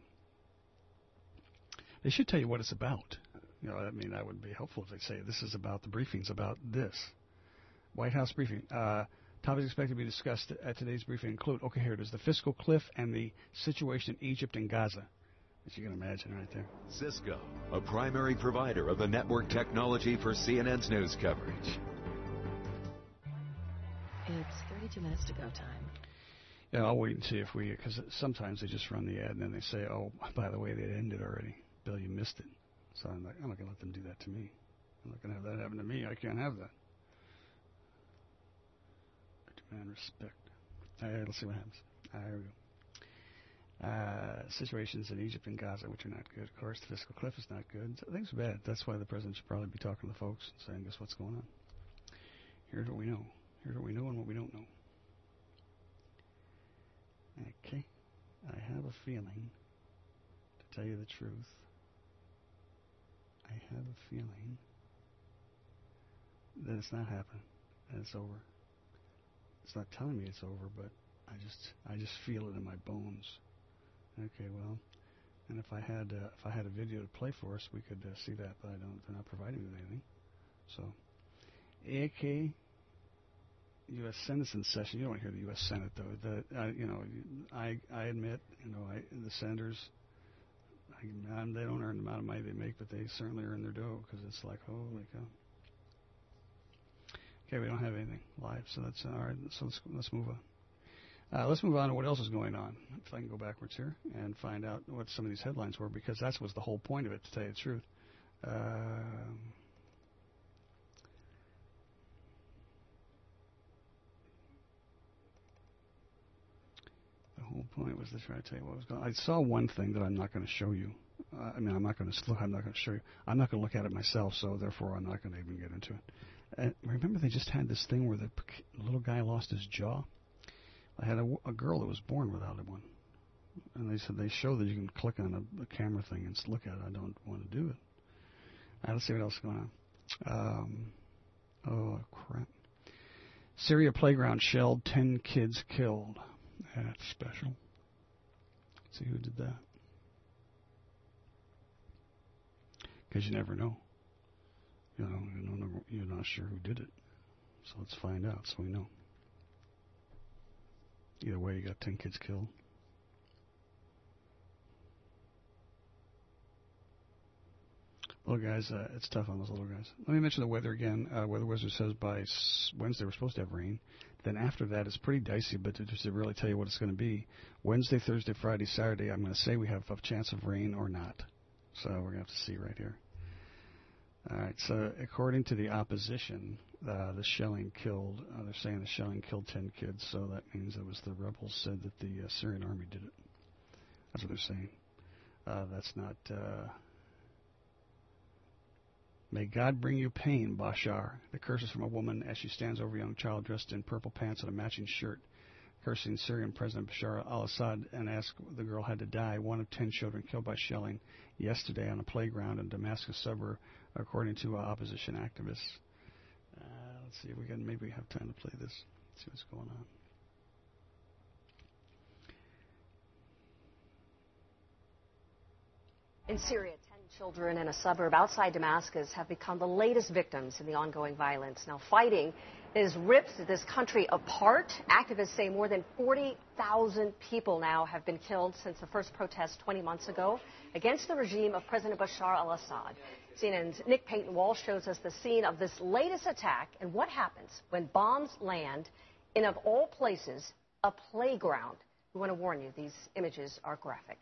They should tell you what it's about. You know, I mean, that would be helpful if they say this is about the briefings about this. White House briefing. Uh, topics expected to be discussed at today's briefing include, okay, here it is, the fiscal cliff and the situation in Egypt and Gaza, as you can imagine right there. Cisco, a primary provider of the network technology for C N N's news coverage. It's thirty-two minutes to go time. Yeah, I'll wait and see if we, because sometimes they just run the ad and then they say, oh, by the way, they ended already. Bill, you missed it. So I'm, like, I'm not going to let them do that to me. I'm not going to have that happen to me. I can't have that. I demand respect. All right, let's see what happens. All right, here we go. Uh, situations in Egypt and Gaza, which are not good. Of course, the fiscal cliff is not good. So things are bad. That's why the president should probably be talking to the folks and saying, guess what's going on? Here's what we know. Here's what we know and what we don't know. Okay. I have a feeling, to tell you the truth, I have a feeling that it's not happening, and it's over. It's not telling me it's over, but I just I just feel it in my bones. Okay, well, and if I had uh, if I had a video to play for us, we could uh, see that, but I don't. They're not providing me with anything. So, okay, U S Senate in session. You don't want to hear the U S Senate though. The uh, you know I I admit you know I, the senators. I, they don't earn the amount of money they make, but they certainly earn their dough because it's like, holy cow. Okay, we don't have anything live, so that's all right. So let's let's move on. Uh, let's move on to what else is going on. If I can go backwards here and find out what some of these headlines were, because that was the whole point of it, to tell you the truth. Um, The whole point was to try to tell you what was going on. I saw one thing that I'm not going to show you. Uh, I mean, I'm not going to look. I'm not going to show you. I'm not going to look at it myself, so therefore I'm not going to even get into it. And remember, they just had this thing where the little guy lost his jaw. I had a, a girl that was born without one, and they said they show that you can click on a, a camera thing and look at it. I don't want to do it. All right, let's see what else is going on. Um, oh crap! Syria playground shelled, ten kids killed. That's special. Let's see who did that. Because you never know. You know, you don't know, you're not sure who did it. So let's find out so we know. Either way, you got ten kids killed. Little guys, uh, it's tough on those little guys. Let me mention the weather again. Uh, Weather Wizard says by Wednesday we're supposed to have rain. Then after that, it's pretty dicey, but to just to really tell you what it's going to be, Wednesday, Thursday, Friday, Saturday, I'm going to say we have a chance of rain or not. So we're going to have to see right here. All right, so according to the opposition, uh, the shelling killed, uh, they're saying the shelling killed ten kids, so that means it was the rebels said that the uh, Syrian army did it. That's what they're saying. Uh, that's not... Uh, May God bring you pain, Bashar. The curse is from a woman as she stands over a young child dressed in purple pants and a matching shirt, cursing Syrian President Bashar al-Assad and asks the girl had to die. One of ten children killed by shelling yesterday on a playground in Damascus suburb according to uh, opposition activists. Uh, let's see if we can, maybe we have time to play this, see what's going on. In Syria, ten children in a suburb outside Damascus have become the latest victims in the ongoing violence. Now, fighting has ripped this country apart. Activists say more than forty thousand people now have been killed since the first protest twenty months ago against the regime of President Bashar al-Assad. C N N's Nick Payton-Walsh shows us the scene of this latest attack and what happens when bombs land in, of all places, a playground. We want to warn you, these images are graphic.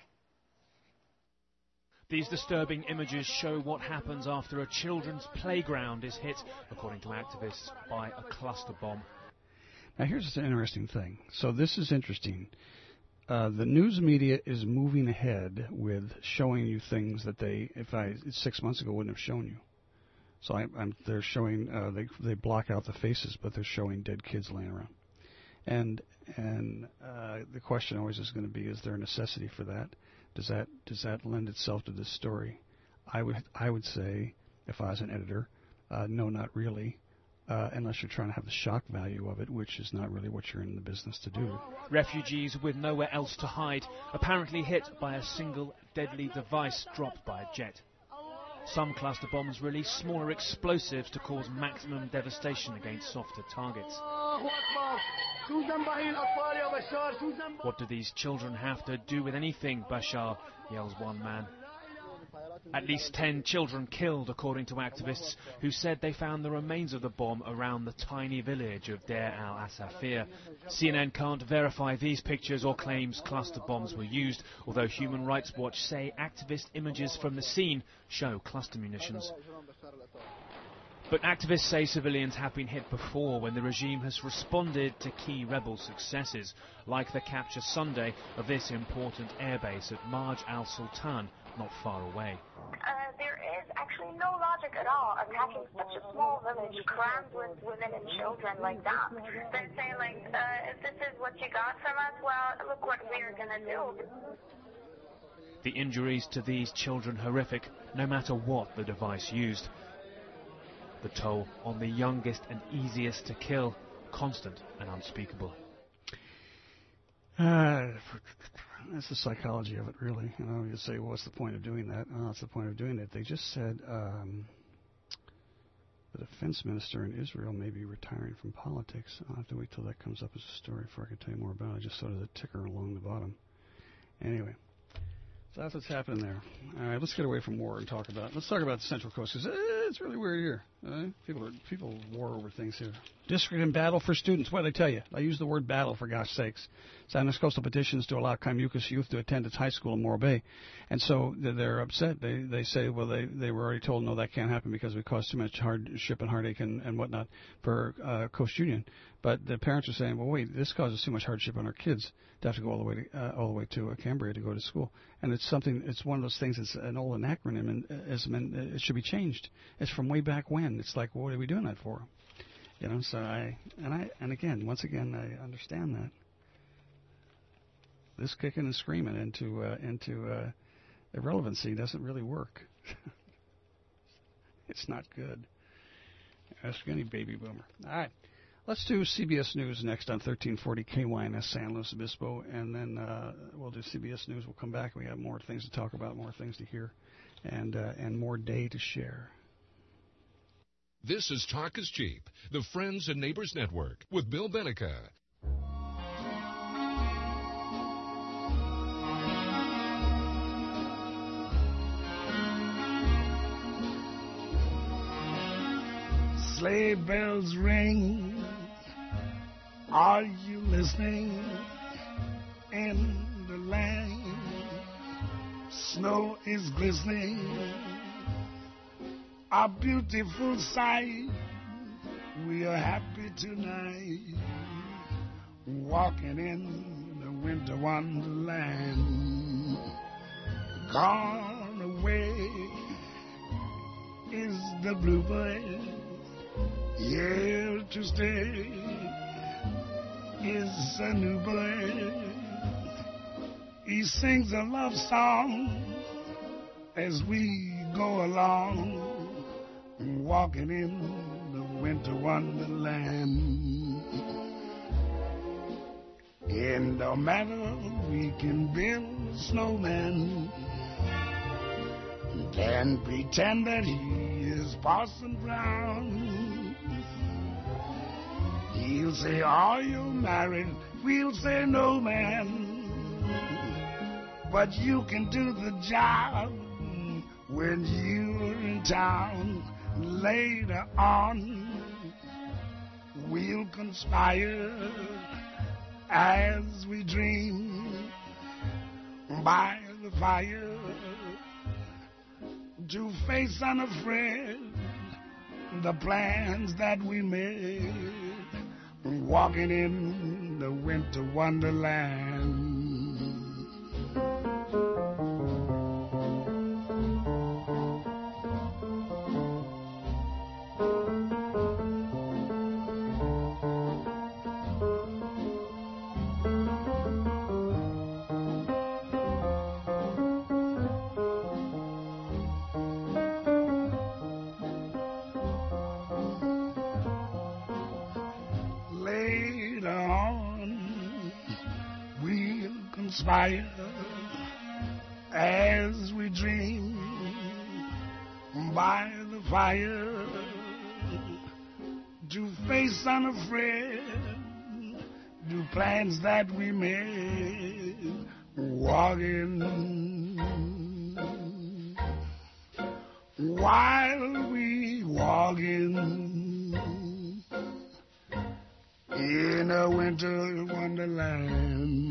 These disturbing images show what happens after a children's playground is hit, according to activists, by a cluster bomb. Now, here's an interesting thing. So this is interesting. Uh, the news media is moving ahead with showing you things that they, if I six months ago, wouldn't have shown you. So I, I'm, they're showing, uh, they they block out the faces, but they're showing dead kids laying around. And and uh, the question always is going to be: is there a necessity for that? Does that does that lend itself to this story? I would I would say, if I was an editor, uh, no, not really, uh, unless you're trying to have the shock value of it, which is not really what you're in the business to do. Refugees with nowhere else to hide, apparently hit by a single deadly device dropped by a jet. Some cluster bombs release smaller explosives to cause maximum devastation against softer targets. What do these children have to do with anything, Bashar? Yells one man. At least ten children killed, according to activists, who said they found the remains of the bomb around the tiny village of Deir al-Asafir. C N N can't verify these pictures or claims cluster bombs were used, although Human Rights Watch say activist images from the scene show cluster munitions. But activists say civilians have been hit before when the regime has responded to key rebel successes, like the capture Sunday of this important airbase at Marj al-Sultan, not far away. Uh, there is actually no logic at all attacking such a small village crammed with women and children like that. Then say, like, uh, if this is what you got from us, well, look what we're going to do. The injuries to these children horrific, no matter what the device used. The toll on the youngest and easiest to kill, constant and unspeakable. Uh, that's the psychology of it, really. You know, you say, well, what's the point of doing that? Oh, what's the point of doing it? They just said um, the defense minister in Israel may be retiring from politics. I'll have to wait till that comes up as a story before I can tell you more about it. I just saw the ticker along the bottom. Anyway. So that's what's happening there. All right, let's get away from war and talk about. Let's talk about the Central Coast because eh, it's really weird here. Uh, people are people war over things here. District and battle for students. What did I tell you? I use the word battle for gosh sakes. San Luis Coastal petitions to allow Kaimukas youth to attend its high school in Morro Bay, and so they're upset. They they say, well, they they were already told no, that can't happen because it causes too much hardship and heartache and, and whatnot for uh, Coast Union. But the parents are saying, well, wait, this causes too much hardship on our kids to have to go all the way to uh, all the way to uh, Cambria to go to school, and it's something. It's one of those things. It's an old acronym, and, uh, and it should be changed. It's from way back when. It's like, well, what are we doing that for? You know. So I and I and again, once again, I understand that. This kicking and screaming into uh, into uh, irrelevancy doesn't really work. It's not good. Ask any baby boomer. All right. Let's do C B S News next on thirteen forty K Y N S San Luis Obispo, and then uh, we'll do C B S News. We'll come back. We have more things to talk about, more things to hear, and uh, and more day to share. This is Talk is Cheap, the Friends and Neighbors Network, with Bill Benica. Sleigh bells ring, are you listening? In the lane, snow is glistening, a beautiful sight. We are happy tonight, walking in the winter wonderland. Gone away is the bluebird, here to stay is a new bird. He sings a love song as we go along. walking in the winter wonderland. In the matter we can build a snowman and pretend that he is Parson Brown. He'll say, are you married? We'll say, no, man. But you can do the job when you're in town. Later on, we'll conspire as we dream by the fire to face unafraid the plans that we made, walking in the winter wonderland. As we dream by the fire to face unafraid the plans that we made, walking while we walking in a winter wonderland.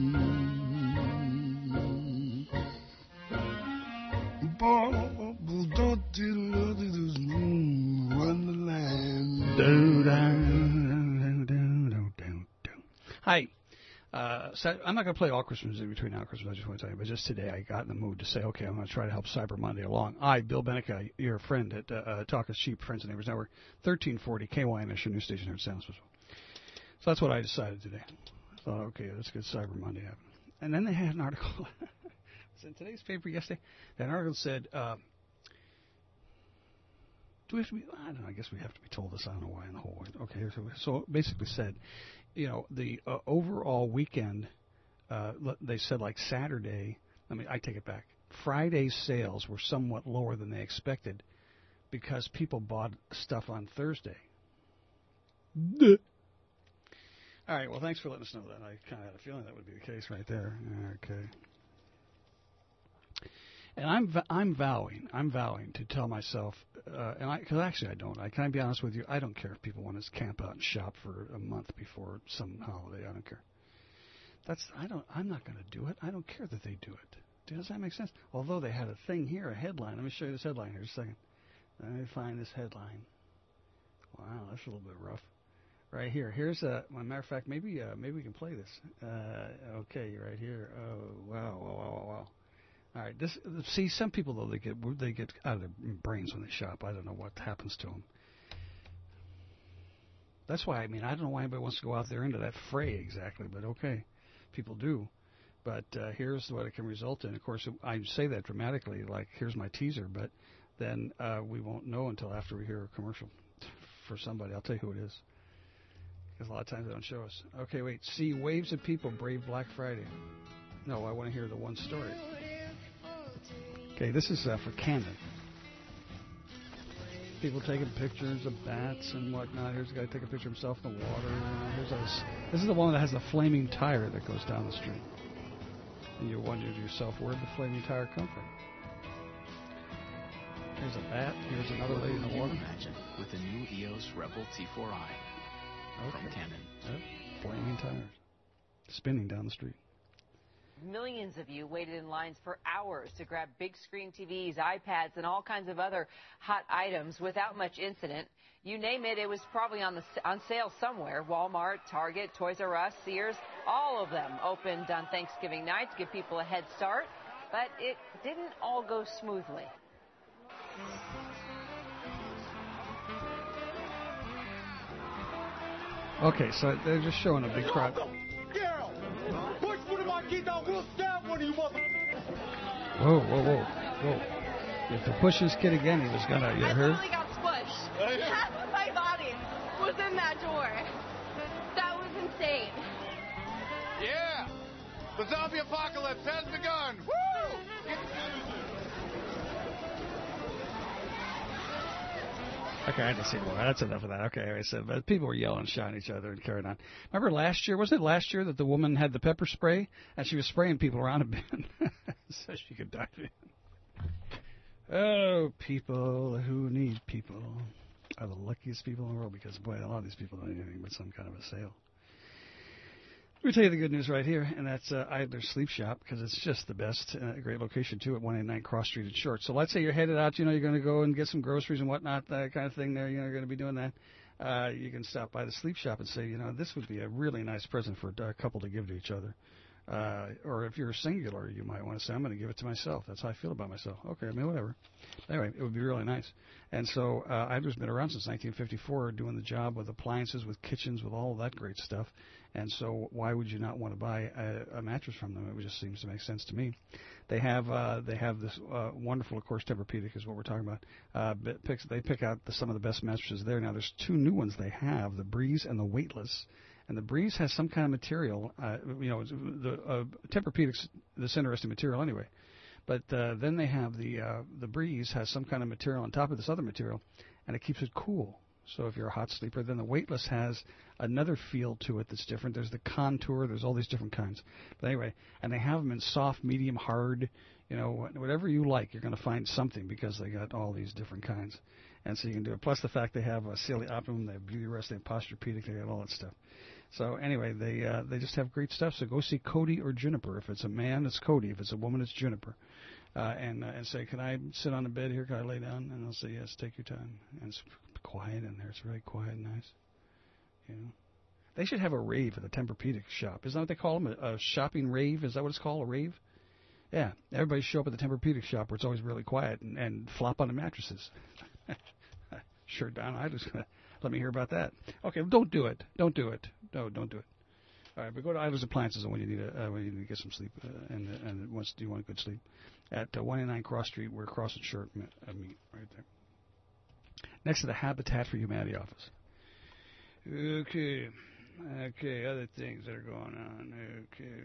Hi. Uh, so I'm not going to play all Christmas music between now and Christmas. I just want to tell you, but just today I got in the mood to say, okay, I'm going to try to help Cyber Monday along. I, Bill Benica, your friend at uh, uh, Talk is Cheap, Friends and Neighbors Network, thirteen forty K Y N S, your news station here in San Francisco. So that's what I decided today. I thought, okay, let's get Cyber Monday happening. And then they had an article. It was in today's paper yesterday. That article said, uh, do we have to be, I don't know, I guess we have to be told this. I don't know why in the whole world. Okay, so, so it basically said, you know, the uh, overall weekend, uh, they said like Saturday, I mean, I take it back. Friday's sales were somewhat lower than they expected because people bought stuff on Thursday. Duh. All right, well, thanks for letting us know that. I kind of had a feeling that would be the case right there. Okay. And I'm I'm vowing, I'm vowing to tell myself, uh, and I, because actually I don't. I can I be honest with you? I don't care if people want to camp out and shop for a month before some holiday. I don't care. That's I don't. I'm not going to do it. I don't care that they do it. Does that make sense? Although they had a thing here, a headline. Let me show you this headline here. Just a second. Let me find this headline. Wow, that's a little bit rough. Right here. Here's a. As a matter of fact, maybe uh, maybe we can play this. Uh, okay, right here. Oh wow, wow, wow, wow, wow. All right. This see some people though they get they get out of their brains when they shop. I don't know what happens to them. That's why I mean I don't know why anybody wants to go out there into that fray exactly, but okay, people do. But uh, here's what it can result in. Of course, I say that dramatically, like here's my teaser, but then uh, we won't know until after we hear a commercial for somebody. I'll tell you who it is. Because a lot of times they don't show us. Okay, wait. See, waves of people brave Black Friday. No, I want to hear the one story. Okay, this is uh, for Camden. People taking pictures of bats and whatnot. Here's a guy taking a picture of himself in the water. Here's a, this is the one that has the flaming tire that goes down the street. And you wonder to yourself, where'd the flaming tire come from? Here's a bat. Here's another lady in the water. Imagine with the new E O S Rebel T four I. Okay. From Canon. Yep. Flaming tires. Spinning down the street. Millions of you waited in lines for hours to grab big screen T Vs, iPads, and all kinds of other hot items without much incident. You name it, it was probably on the on sale somewhere. Walmart, Target, Toys R Us, Sears, all of them opened on Thanksgiving night to give people a head start. But it didn't all go smoothly. Okay, so they're just showing a big crowd. Push one of my kids out, we'll stab one of you mother. Whoa, whoa, whoa, whoa. If to push this kid again, he was gonna, you I heard? totally got squished. was in that door. That was insane. Yeah! The zombie apocalypse has begun! Woo! Okay, I didn't see more. That's enough of that. Okay, anyway, so but people were yelling, shouting at each other, and carrying on. Remember last year? Wasn't it last year that the woman had the pepper spray and she was spraying people around a bin so she could dive in? Oh, people who need people are the luckiest people in the world because, boy, a lot of these people don't need anything but some kind of a sale. Let me tell you the good news right here, and that's uh, Idler's Sleep Shop, because it's just the best. Uh, great location, too, at one eighty-nine Cross Street in Short. So let's say you're headed out, you know, you're going to go and get some groceries and whatnot, that kind of thing there, you know, you're going to be doing that. Uh, you can stop by the Sleep Shop and say, you know, this would be a really nice present for a couple to give to each other. Uh, or if you're singular, you might want to say, I'm going to give it to myself. That's how I feel about myself. Okay, I mean, whatever. Anyway, it would be really nice. And so uh, Idler's been around since nineteen fifty-four doing the job with appliances, with kitchens, with all of that great stuff. And so why would you not want to buy a, a mattress from them? It just seems to make sense to me. They have uh, they have this uh, wonderful, of course, Tempur-Pedic is what we're talking about. Uh, picks, they pick out the, some of the best mattresses there. Now, there's two new ones they have, the Breeze and the Weightless. And the Breeze has some kind of material. Uh, you know, the uh, Tempur-Pedic's this interesting material anyway. But uh, then they have the uh, the Breeze has some kind of material on top of this other material, and it keeps it cool. So if you're a hot sleeper, then the Weightless has another feel to it that's different. There's the Contour. There's all these different kinds. But anyway, and they have them in soft, medium, hard. You know, whatever you like, you're going to find something because they got all these different kinds. And so you can do it. Plus the fact they have a Sealy Optimum, they have Beauty Rest, they have Posturepedic, they have all that stuff. So anyway, they uh, they just have great stuff. So go see Cody or Juniper. If it's a man, it's Cody. If it's a woman, it's Juniper. Uh, and uh, and say, can I sit on the bed here? Can I lay down? And they'll say, yes, take your time. And it's quiet in there. It's very quiet and nice. You know, they should have a rave at the Tempur-Pedic shop. Isn't that what they call them? A, a shopping rave? Is that what it's called? A rave? Yeah. Everybody show up at the Tempur-Pedic shop where it's always really quiet and, and flop on the mattresses. Sure, Don. I just let me hear about that. Okay, don't do it. Don't do it. No, don't do it. All right, but go to Idler's Appliances when you need a, uh, when you need to get some sleep uh, and and once you want good sleep at uh, one eighty-nine Cross Street, where Cross and Short meet, uh, meet right there, next to the Habitat for Humanity office. Okay, okay, other things that are going on. Okay,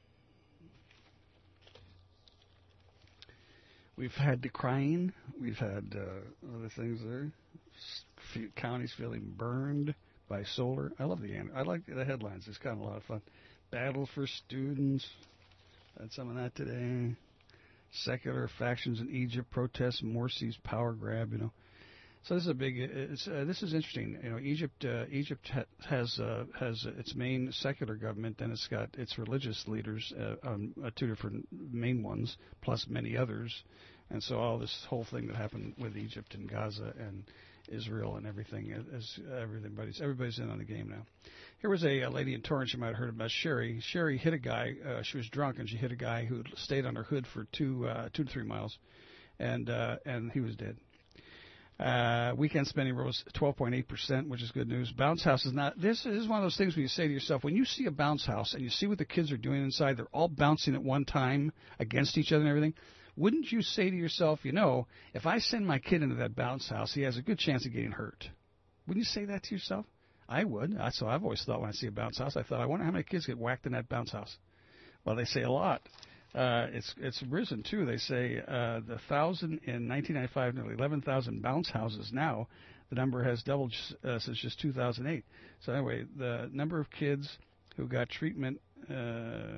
we've had decrying. We've had uh, other things there. Few counties feeling burned by solar. I love the I like the headlines. It's kind of a lot of fun. Battle for students. Had some of that today. Secular factions in Egypt protest Morsi's power grab. You know, so this is a big. It's uh, this is interesting. You know, Egypt. Uh, Egypt ha- has uh, has its main secular government. Then it's got its religious leaders, uh, um, uh, two different main ones, plus many others. And so all this whole thing that happened with Egypt and Gaza and Israel and everything, is everybody's everybody's in on the game now. Here was a, a lady in Torrance you might have heard about, Sherry. Sherry hit a guy. Uh, she was drunk and she hit a guy who stayed on her hood for two uh, two to three miles, and uh, and he was dead. Uh, weekend spending rose twelve point eight percent, which is good news. Bounce house is not. This is one of those things where you say to yourself, when you see a bounce house and you see what the kids are doing inside, they're all bouncing at one time against each other and everything. Wouldn't you say to yourself, you know, if I send my kid into that bounce house, he has a good chance of getting hurt? Wouldn't you say that to yourself? I would. That's what I've always thought when I see a bounce house. I thought, I wonder how many kids get whacked in that bounce house. Well, they say a lot. Uh, it's it's risen, too. They say uh, the thousand in nineteen ninety-five, nearly eleven thousand bounce houses now. The number has doubled uh, since just two thousand eight. So anyway, the number of kids who got treatment, uh,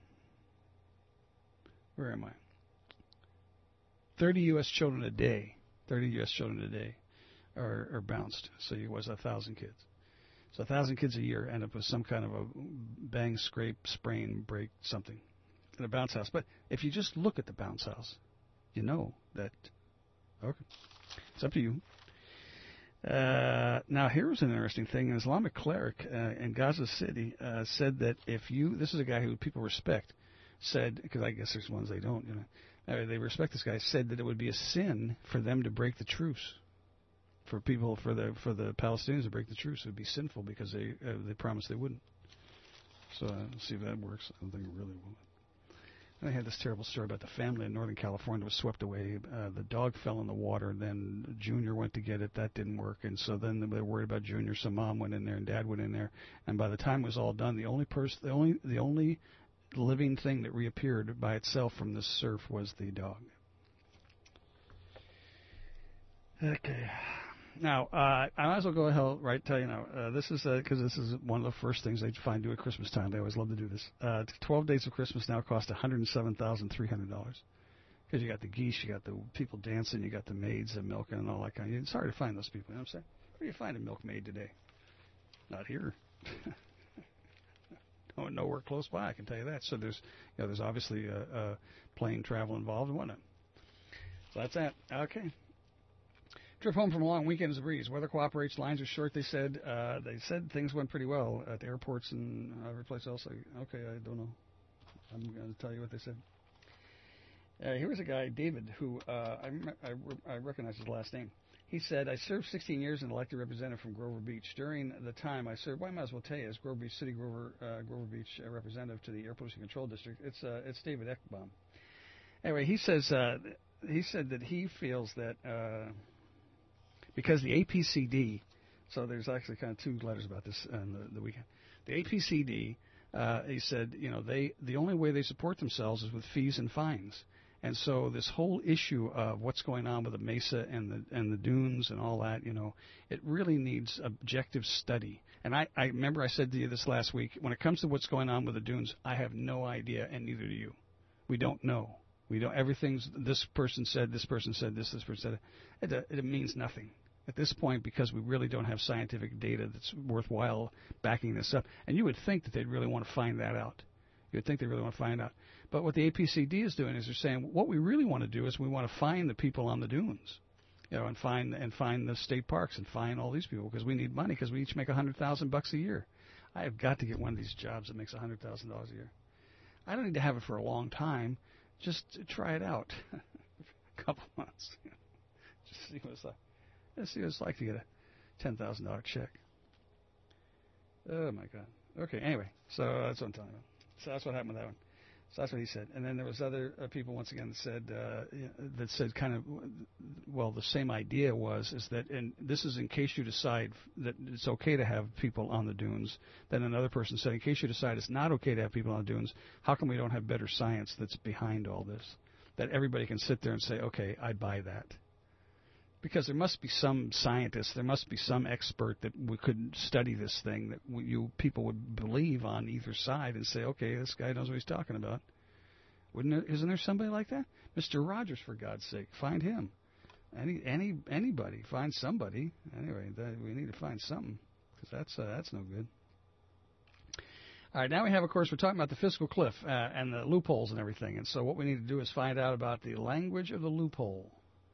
where am I? thirty U S children a day, thirty U S children a day are, are bounced. So it was one thousand kids. So one thousand kids a year end up with some kind of a bang, scrape, sprain, break, something in a bounce house. But if you just look at the bounce house, you know that, okay, it's up to you. Uh, now, here's an interesting thing. An Islamic cleric uh, in Gaza City uh, said that if you, this is a guy who people respect, said, because I guess there's ones they don't, you know, they respect this guy, said that it would be a sin for them to break the truce, for people, for the for the Palestinians to break the truce. It would be sinful because they uh, they promised they wouldn't. So uh, let's see if that works. I don't think it really will. They had this terrible story about the family in Northern California was swept away. Uh, the dog fell in the water. Then Junior went to get it. That didn't work. And so then they were worried about Junior. So Mom went in there and Dad went in there. And by the time it was all done, the only person, the only, the only living thing that reappeared by itself from this surf was the dog. Okay. Now, uh, I might as well go ahead right tell you now. Uh, this is because uh, this is one of the first things they find do at Christmas time. They always love to do this. Uh, twelve Days of Christmas now cost one hundred seven thousand three hundred dollars because you got the geese, you got the people dancing, you got the maids and milking and all that kind of. It's hard to find those people. You know what I'm saying? Where do you find a milkmaid today? Not here. Oh, nowhere close by. I can tell you that. So there's, you know, there's obviously a, a plane travel involved and whatnot. So that's that. Okay. Trip home from a long weekend is a breeze. Weather cooperates. Lines are short. They said uh, they said things went pretty well at the airports and every place else. I, okay, I don't know. I'm going to tell you what they said. Uh, here was a guy, David, who uh, I, I, I recognize his last name. He said, I served sixteen years and elected representative from Grover Beach. During the time I served, well, I might as well tell you, as Grover Beach City Grover, uh, Grover Beach uh, representative to the Air Pollution Control District, it's uh, it's David Eckbaum. Anyway, he says uh, he said that he feels that uh, because the A P C D, so there's actually kind of two letters about this on the, the weekend. The A P C D, uh, he said, you know, they the only way they support themselves is with fees and fines. And so this whole issue of what's going on with the mesa and the and the dunes and all that, you know, it really needs objective study. And I, I remember I said to you this last week, when it comes to what's going on with the dunes, I have no idea, and neither do you. We don't know. We don't. Everything's this person said, this person said this, this person said it. It, it means nothing at this point because we really don't have scientific data that's worthwhile backing this up. And you would think that they'd really want to find that out. You would think they really want to find out. But what the A P C D is doing is they're saying what we really want to do is we want to find the people on the dunes, you know, and find and find the state parks and find all these people because we need money because we each make a hundred thousand bucks a year. I have got to get one of these jobs that makes a hundred thousand dollars a year. I don't need to have it for a long time. Just try it out, a couple months. Just see what it's like. Let's see what it's like to get a ten thousand dollar check. Oh my God. Okay. Anyway, so that's what I'm telling you about. So that's what happened with that one. So that's what he said. And then there was other uh, people once again that said uh, that said kind of, well, the same idea was is that, and this is in case you decide that it's okay to have people on the dunes. Then another person said, in case you decide it's not okay to have people on the dunes, how come we don't have better science that's behind all this? That everybody can sit there and say, okay, I buy that. Because there must be some scientist, there must be some expert that we could study this thing that we, you people would believe on either side and say, okay, this guy knows what he's talking about. Wouldn't there, isn't there somebody like that? Mister Rogers, for God's sake, find him. Any any anybody, find somebody. Anyway, that, we need to find something because that's uh, that's no good. All right, now we have, of course, we're talking about the fiscal cliff uh, and the loopholes and everything. And so what we need to do is find out about the language of the loophole.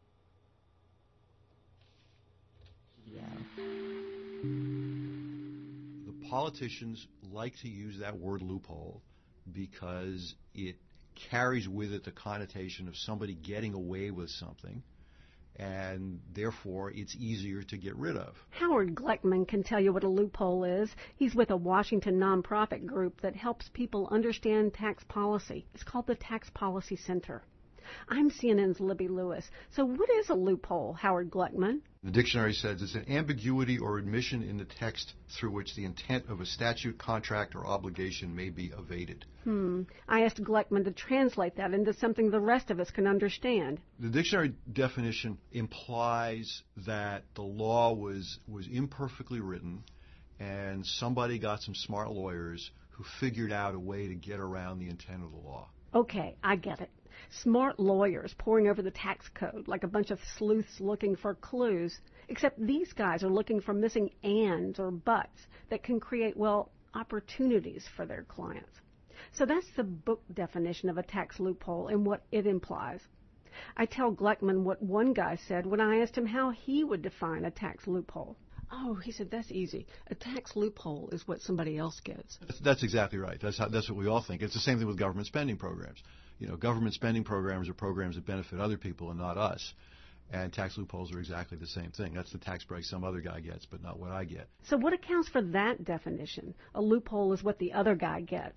The politicians like to use that word loophole because it carries with it the connotation of somebody getting away with something, and therefore it's easier to get rid of. Howard Gleckman can tell you what a loophole is. He's with a Washington nonprofit group that helps people understand tax policy. It's called the Tax Policy Center. I'm C N N's Libby Lewis. So what is a loophole, Howard Gleckman? The dictionary says it's an ambiguity or admission in the text through which the intent of a statute, contract, or obligation may be evaded. Hmm. I asked Gleckman to translate that into something the rest of us can understand. The dictionary definition implies that the law was, was imperfectly written and somebody got some smart lawyers who figured out a way to get around the intent of the law. Okay, I get it. Smart lawyers poring over the tax code like a bunch of sleuths looking for clues, except these guys are looking for missing ands or buts that can create, well, opportunities for their clients. So that's the book definition of a tax loophole and what it implies. I tell Gleckman what one guy said when I asked him how he would define a tax loophole. Oh, he said, that's easy. A tax loophole is what somebody else gets. That's, that's exactly right. That's how, that's what we all think. It's the same thing with government spending programs. You know, government spending programs are programs that benefit other people and not us. And tax loopholes are exactly the same thing. That's the tax break some other guy gets, but not what I get. So what accounts for that definition? A loophole is what the other guy gets.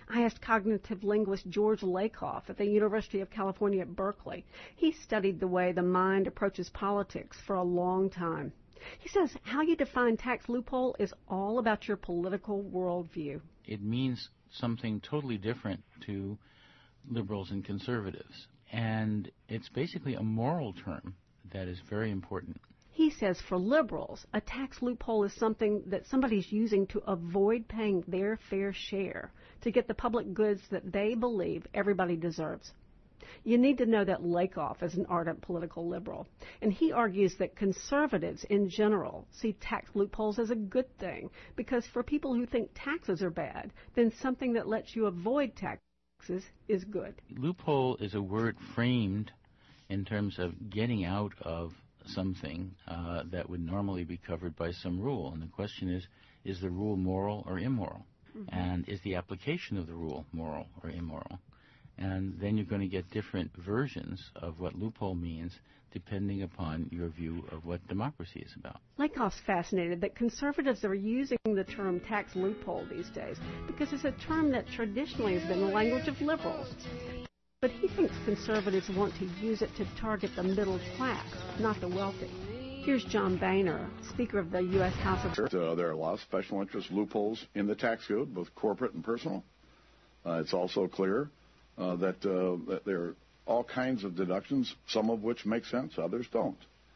I asked cognitive linguist George Lakoff at the University of California at Berkeley. He studied the way the mind approaches politics for a long time. He says how you define tax loophole is all about your political worldview. It means something totally different to liberals and conservatives, and it's basically a moral term that is very important. He says for liberals, a tax loophole is something that somebody's using to avoid paying their fair share to get the public goods that they believe everybody deserves. You need to know that Lakoff is an ardent political liberal, and he argues that conservatives in general see tax loopholes as a good thing, because for people who think taxes are bad, then something that lets you avoid taxes is good. Loophole is a word framed in terms of getting out of something uh, that would normally be covered by some rule, and the question is, is the rule moral or immoral? Mm-hmm. And is the application of the rule moral or immoral? And then you're going to get different versions of what loophole means depending upon your view of what democracy is about. Lakoff's fascinated that conservatives are using the term tax loophole these days because it's a term that traditionally has been the language of liberals. But he thinks conservatives want to use it to target the middle class, not the wealthy. Here's John Boehner, Speaker of the U S House of... Uh, there are a lot of special interest loopholes in the tax code, both corporate and personal. Uh, it's also clear uh, that, uh, that there are all kinds of deductions, some of which make sense, others don't.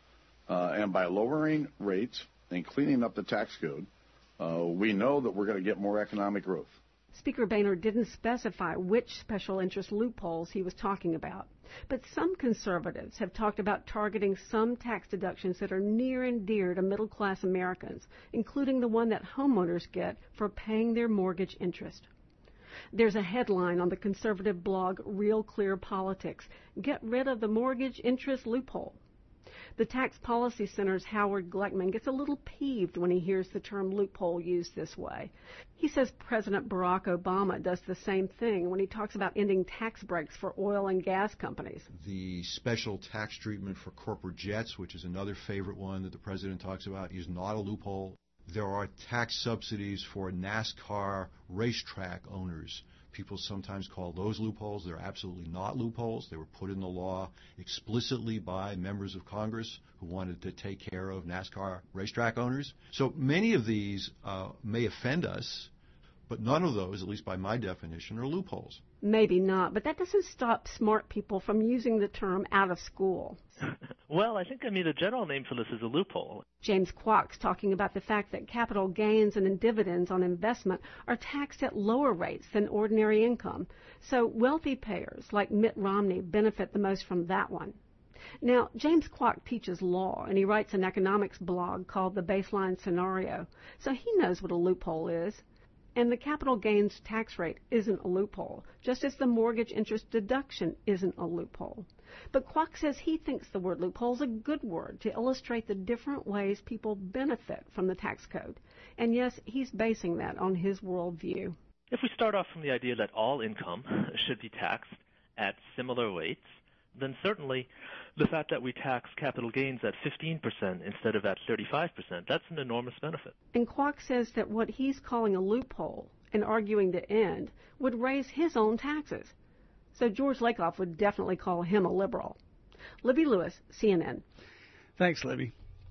Uh, and by lowering rates and cleaning up the tax code, uh, we know that we're going to get more economic growth. Speaker Boehner didn't specify which special interest loopholes he was talking about, but some conservatives have talked about targeting some tax deductions that are near and dear to middle-class Americans, including the one that homeowners get for paying their mortgage interest. There's a headline on the conservative blog Real Clear Politics, "Get rid of the mortgage interest loophole." The Tax Policy Center's Howard Gleckman gets a little peeved when he hears the term loophole used this way. He says President Barack Obama does the same thing when he talks about ending tax breaks for oil and gas companies. The special tax treatment for corporate jets, which is another favorite one that the president talks about, is not a loophole. There are tax subsidies for NASCAR racetrack owners. People sometimes call those loopholes. They're absolutely not loopholes. They were put in the law explicitly by members of Congress who wanted to take care of NASCAR racetrack owners. So many of these uh, may offend us, but none of those, at least by my definition, are loopholes. Maybe not, but that doesn't stop smart people from using the term out of school. Well, I think, I mean, the general name for this is a loophole. James Kwok's talking about the fact that capital gains and dividends on investment are taxed at lower rates than ordinary income. So wealthy payers like Mitt Romney benefit the most from that one. Now, James Kwok teaches law, and he writes an economics blog called The Baseline Scenario, so he knows what a loophole is. And the capital gains tax rate isn't a loophole, just as the mortgage interest deduction isn't a loophole. But Kwok says he thinks the word loophole is a good word to illustrate the different ways people benefit from the tax code. And yes, he's basing that on his worldview. If we start off from the idea that all income should be taxed at similar rates, then certainly the fact that we tax capital gains at fifteen percent instead of at thirty-five percent, that's an enormous benefit. And Kwok says that what he's calling a loophole and arguing to end would raise his own taxes. So George Lakoff would definitely call him a liberal. Libby Lewis, C N N. Thanks, Libby.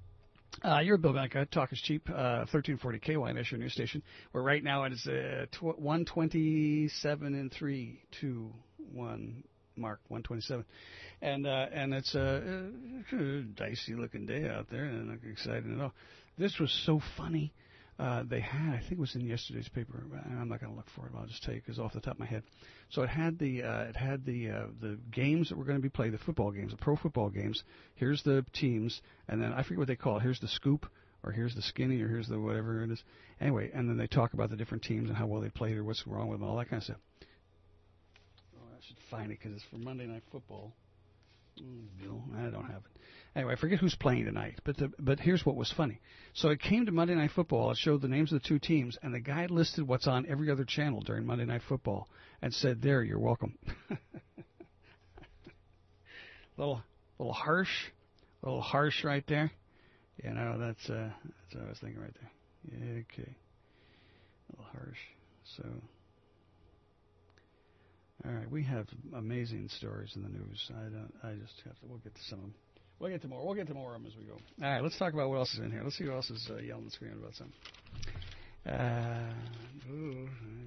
Uh, you're Bill Banca, Talk is Cheap, uh, thirteen forty K Y N S, your news station, where right now it is uh, tw- one twenty-seven and three, two, one, mark, one twenty-seven. And uh, and it's a, a dicey looking day out there, and not exciting at all. This was so funny. Uh, they had, I think it was in yesterday's paper. I'm not going to look for it. I'll just tell you because off the top of my head. So it had the uh, it had the uh, the games that were going to be played, the football games, the pro football games. Here's the teams, and then I forget what they call it. Here's the scoop, or here's the skinny, or here's the whatever it is. Anyway, and then they talk about the different teams and how well they played, or what's wrong with them, all that kind of stuff. Oh, I should find it because it's for Monday Night Football. Mm, Bill, I don't have it. Anyway, I forget who's playing tonight, but the, but here's what was funny. So it came to Monday Night Football. It showed the names of the two teams, and the guy listed what's on every other channel during Monday Night Football and said, "There, you're welcome." little little harsh, little harsh right there. You know, that's uh, that's what I was thinking right there. Yeah, okay, a little harsh. So All right, we have amazing stories in the news. I don't. I just have to. We'll get to some of them. We'll get to more. We'll get to more of them as we go. All right, let's talk about what else is in here. Let's see who else is uh, yelling and screaming about something. Uh, ooh,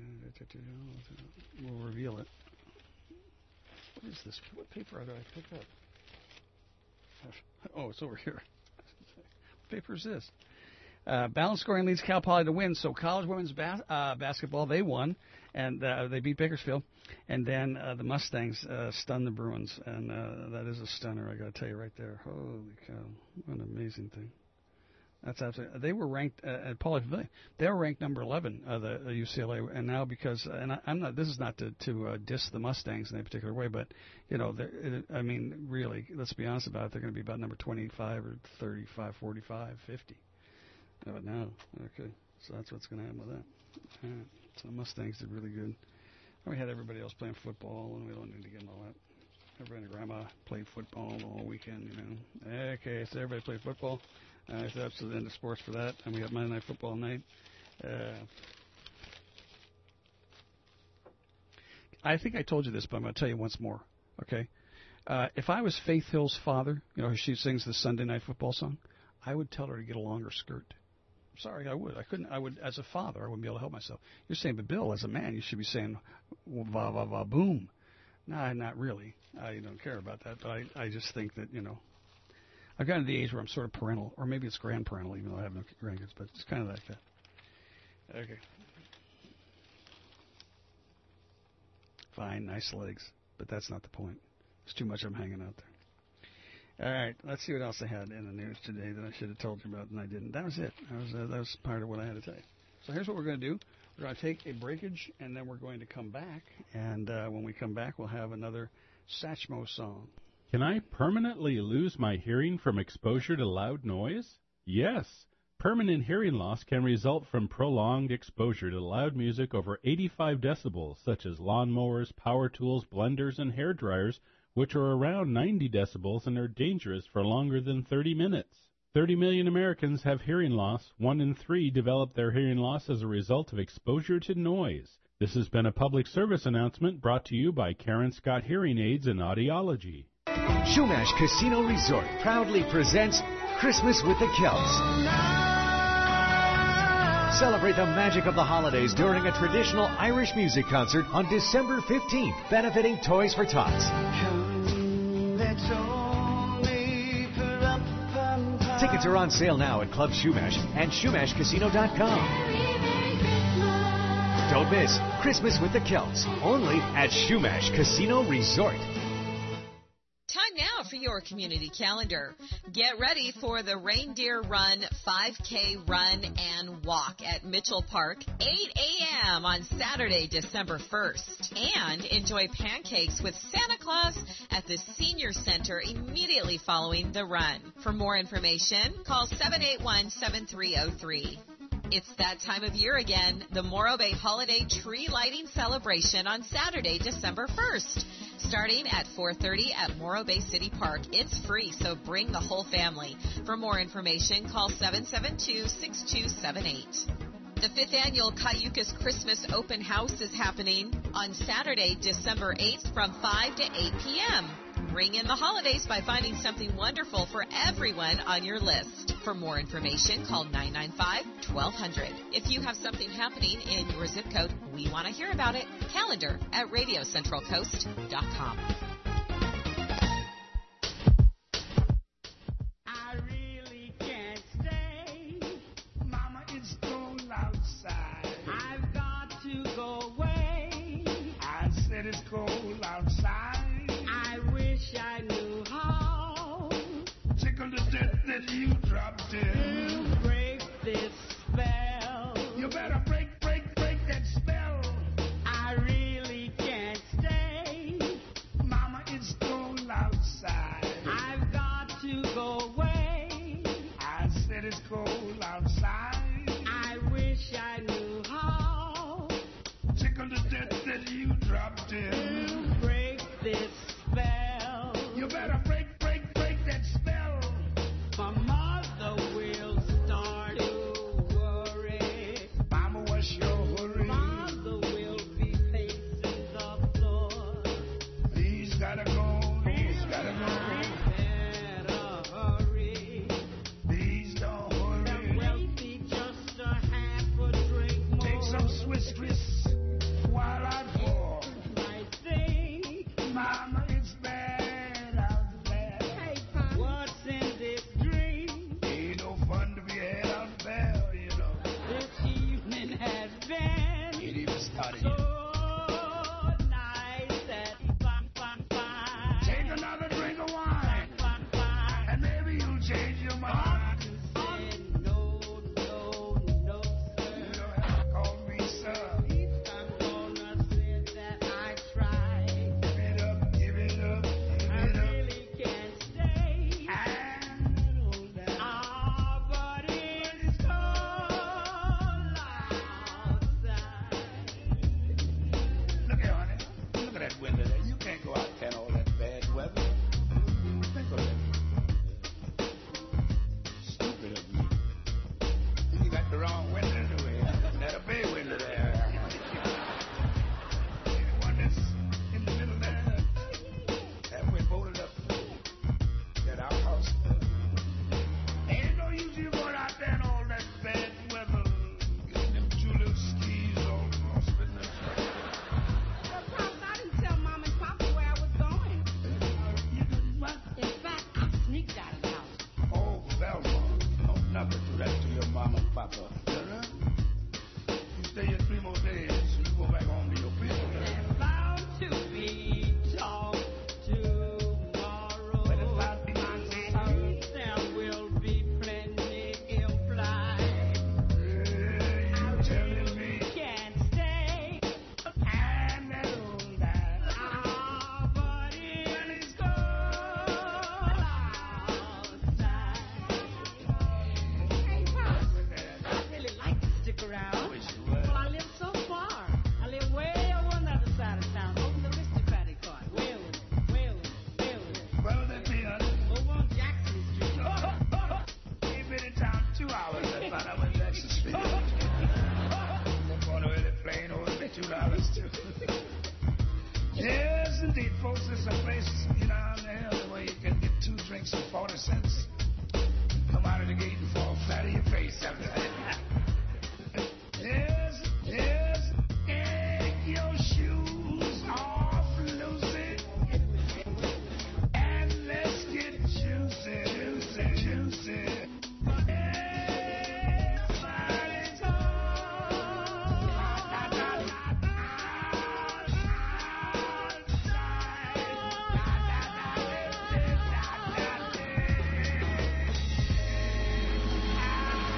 we'll reveal it. What is this? What paper did I pick up? Oh, it's over here. What paper is this? Uh, Balance Scoring leads Cal Poly to win. So college women's bas- uh, basketball, they won, and uh, they beat Bakersfield. And then uh, the Mustangs uh, stunned the Bruins, and uh, that is a stunner, I got to tell you right there. Holy cow, what an amazing thing. That's absolutely. They were ranked uh, at Pauley Pavilion. They were ranked number eleven, uh, the uh, U C L A, and now because and I, I'm not. This is not to to uh, diss the Mustangs in any particular way, but you know, it, I mean, really, let's be honest about it. They're going to be about number twenty-five or thirty-five, forty-five, fifty. Uh, but now, okay, so that's what's going to happen with that. All right. So the Mustangs did really good. And we had everybody else playing football, and we don't need to get into all that. Everybody and grandma played football all weekend, you know. Okay, so everybody played football. Uh, so that's the end of sports for that. And we got Monday Night Football night. Uh, I think I told you this, but I'm going to tell you once more, okay? Uh, if I was Faith Hill's father, you know, she sings the Sunday Night Football song, I would tell her to get a longer skirt. Sorry, I would. I couldn't. I would, as a father, I wouldn't be able to help myself. You're saying, but Bill, as a man, you should be saying, va, va, va, boom. No, not really. I don't care about that, but I, I just think that, you know, I've gotten to the age where I'm sort of parental, or maybe it's grandparental, even though I have no grandkids, but it's kind of like that. Okay. Fine, nice legs, but that's not the point. There's too much of them hanging out there. All right, let's see what else I had in the news today that I should have told you about, and I didn't. That was it. That was, uh, that was part of what I had to tell you. So here's what we're going to do. We're going to take a breakage, and then we're going to come back. And uh, when we come back, we'll have another Satchmo song. Can I permanently lose my hearing from exposure to loud noise? Yes. Permanent hearing loss can result from prolonged exposure to loud music over eighty-five decibels, such as lawnmowers, power tools, blenders, and hair dryers, which are around ninety decibels and are dangerous for longer than thirty minutes. thirty million Americans have hearing loss. One in three develop their hearing loss as a result of exposure to noise. This has been a public service announcement brought to you by Karen Scott Hearing Aids and Audiology. Shumash Casino Resort proudly presents Christmas with the Celts. Celebrate the magic of the holidays during a traditional Irish music concert on December fifteenth, benefiting Toys for Tots. Tickets are on sale now at Club Shumash and Shumash Casino dot com. Don't miss Christmas with the Celts, only at Shumash Casino Resort. Time now for your community calendar. Get ready for the Reindeer Run five K Run and Walk at Mitchell Park, eight a.m. on Saturday, December first. And enjoy pancakes with Santa Claus at the Senior Center immediately following the run. For more information, call seven eight one, seven three zero three. It's that time of year again, the Morro Bay Holiday Tree Lighting Celebration on Saturday, December first. Starting at four thirty at Morro Bay City Park. It's free, so bring the whole family. For more information, call seven seven two, six two seven eight. The fifth annual Cayucas Christmas Open House is happening on Saturday, December eighth from five to eight p.m. Ring in the holidays by finding something wonderful for everyone on your list. For more information, call nine nine five, one two zero zero. If you have something happening in your zip code, we want to hear about it. Calendar at radio central coast dot com. I really can't stay. Mama, it's cold outside. I've got to go away. I said it's cold outside. I wish I knew how. Tickle the death that you dropped in. To break this spell. You better break, break, break that spell. I really can't stay. Mama, it's cold outside. I've got to go away. I said it's cold outside. I wish I knew how. Tickle the death that you dropped in. To break this spell. You better break, break, break that spell. My mother will start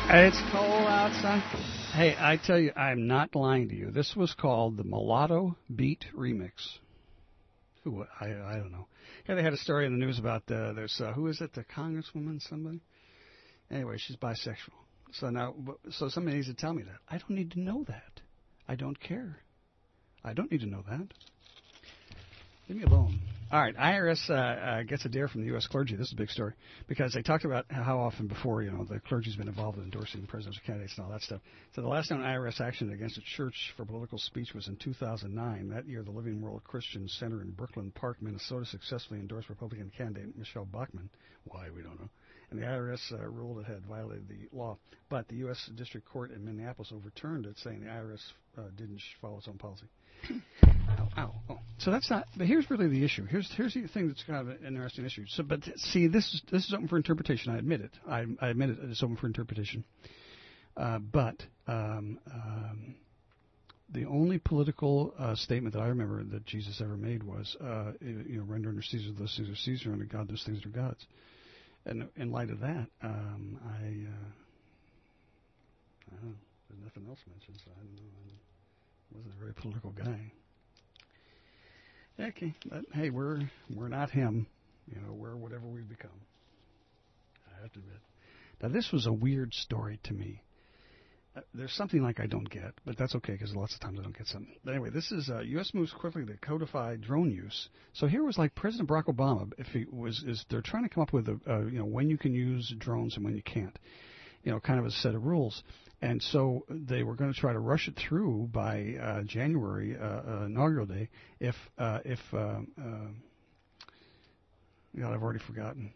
It's cold outside. Hey, I tell you, I'm not lying to you. This was called the Mulatto Beat Remix. Who? I I don't know. Yeah, they had a story in the news about uh, there's uh, who is it? The congresswoman, somebody. Anyway, she's bisexual. So now, so somebody needs to tell me that. I don't need to know that. I don't care. I don't need to know that. Leave me alone. All right, I R S uh, uh, gets a dare from the U S clergy. This is a big story because they talked about how often before, you know, the clergy's been involved in endorsing presidential candidates and all that stuff. So the last known I R S action against a church for political speech was in two thousand nine. That year, the Living World Christian Center in Brooklyn Park, Minnesota, successfully endorsed Republican candidate Michelle Bachmann. Why, we don't know. And the I R S uh, ruled it had violated the law. But the U S District Court in Minneapolis overturned it, saying the I R S uh, didn't follow its own policy. Ow, ow, oh. So that's not. But here's really the issue. Here's here's the thing that's kind of an interesting issue. So, but see, this is this is open for interpretation. I admit it. I, I admit it. It's open for interpretation. Uh, but um, um, the only political uh, statement that I remember that Jesus ever made was, uh, you know, render unto Caesar those things are Caesar, and to God those things are God's. And in light of that, um, I, uh, I don't know. There's nothing else mentioned, so I don't know. I wasn't a very political guy. Okay, but hey, we're we're not him. You know, we're whatever we've become. I have to admit. Now, this was a weird story to me. Uh, there's something like I don't get, but that's okay because lots of times I don't get something. But anyway, this is uh, U S moves quickly to codify drone use. So here was like President Barack Obama. If he was, is they're trying to come up with a, uh, you know, when you can use drones and when you can't. You know, kind of a set of rules. And so they were going to try to rush it through by uh, January, uh, uh, inaugural day, if, uh, if, uh, uh, God, I've already forgotten.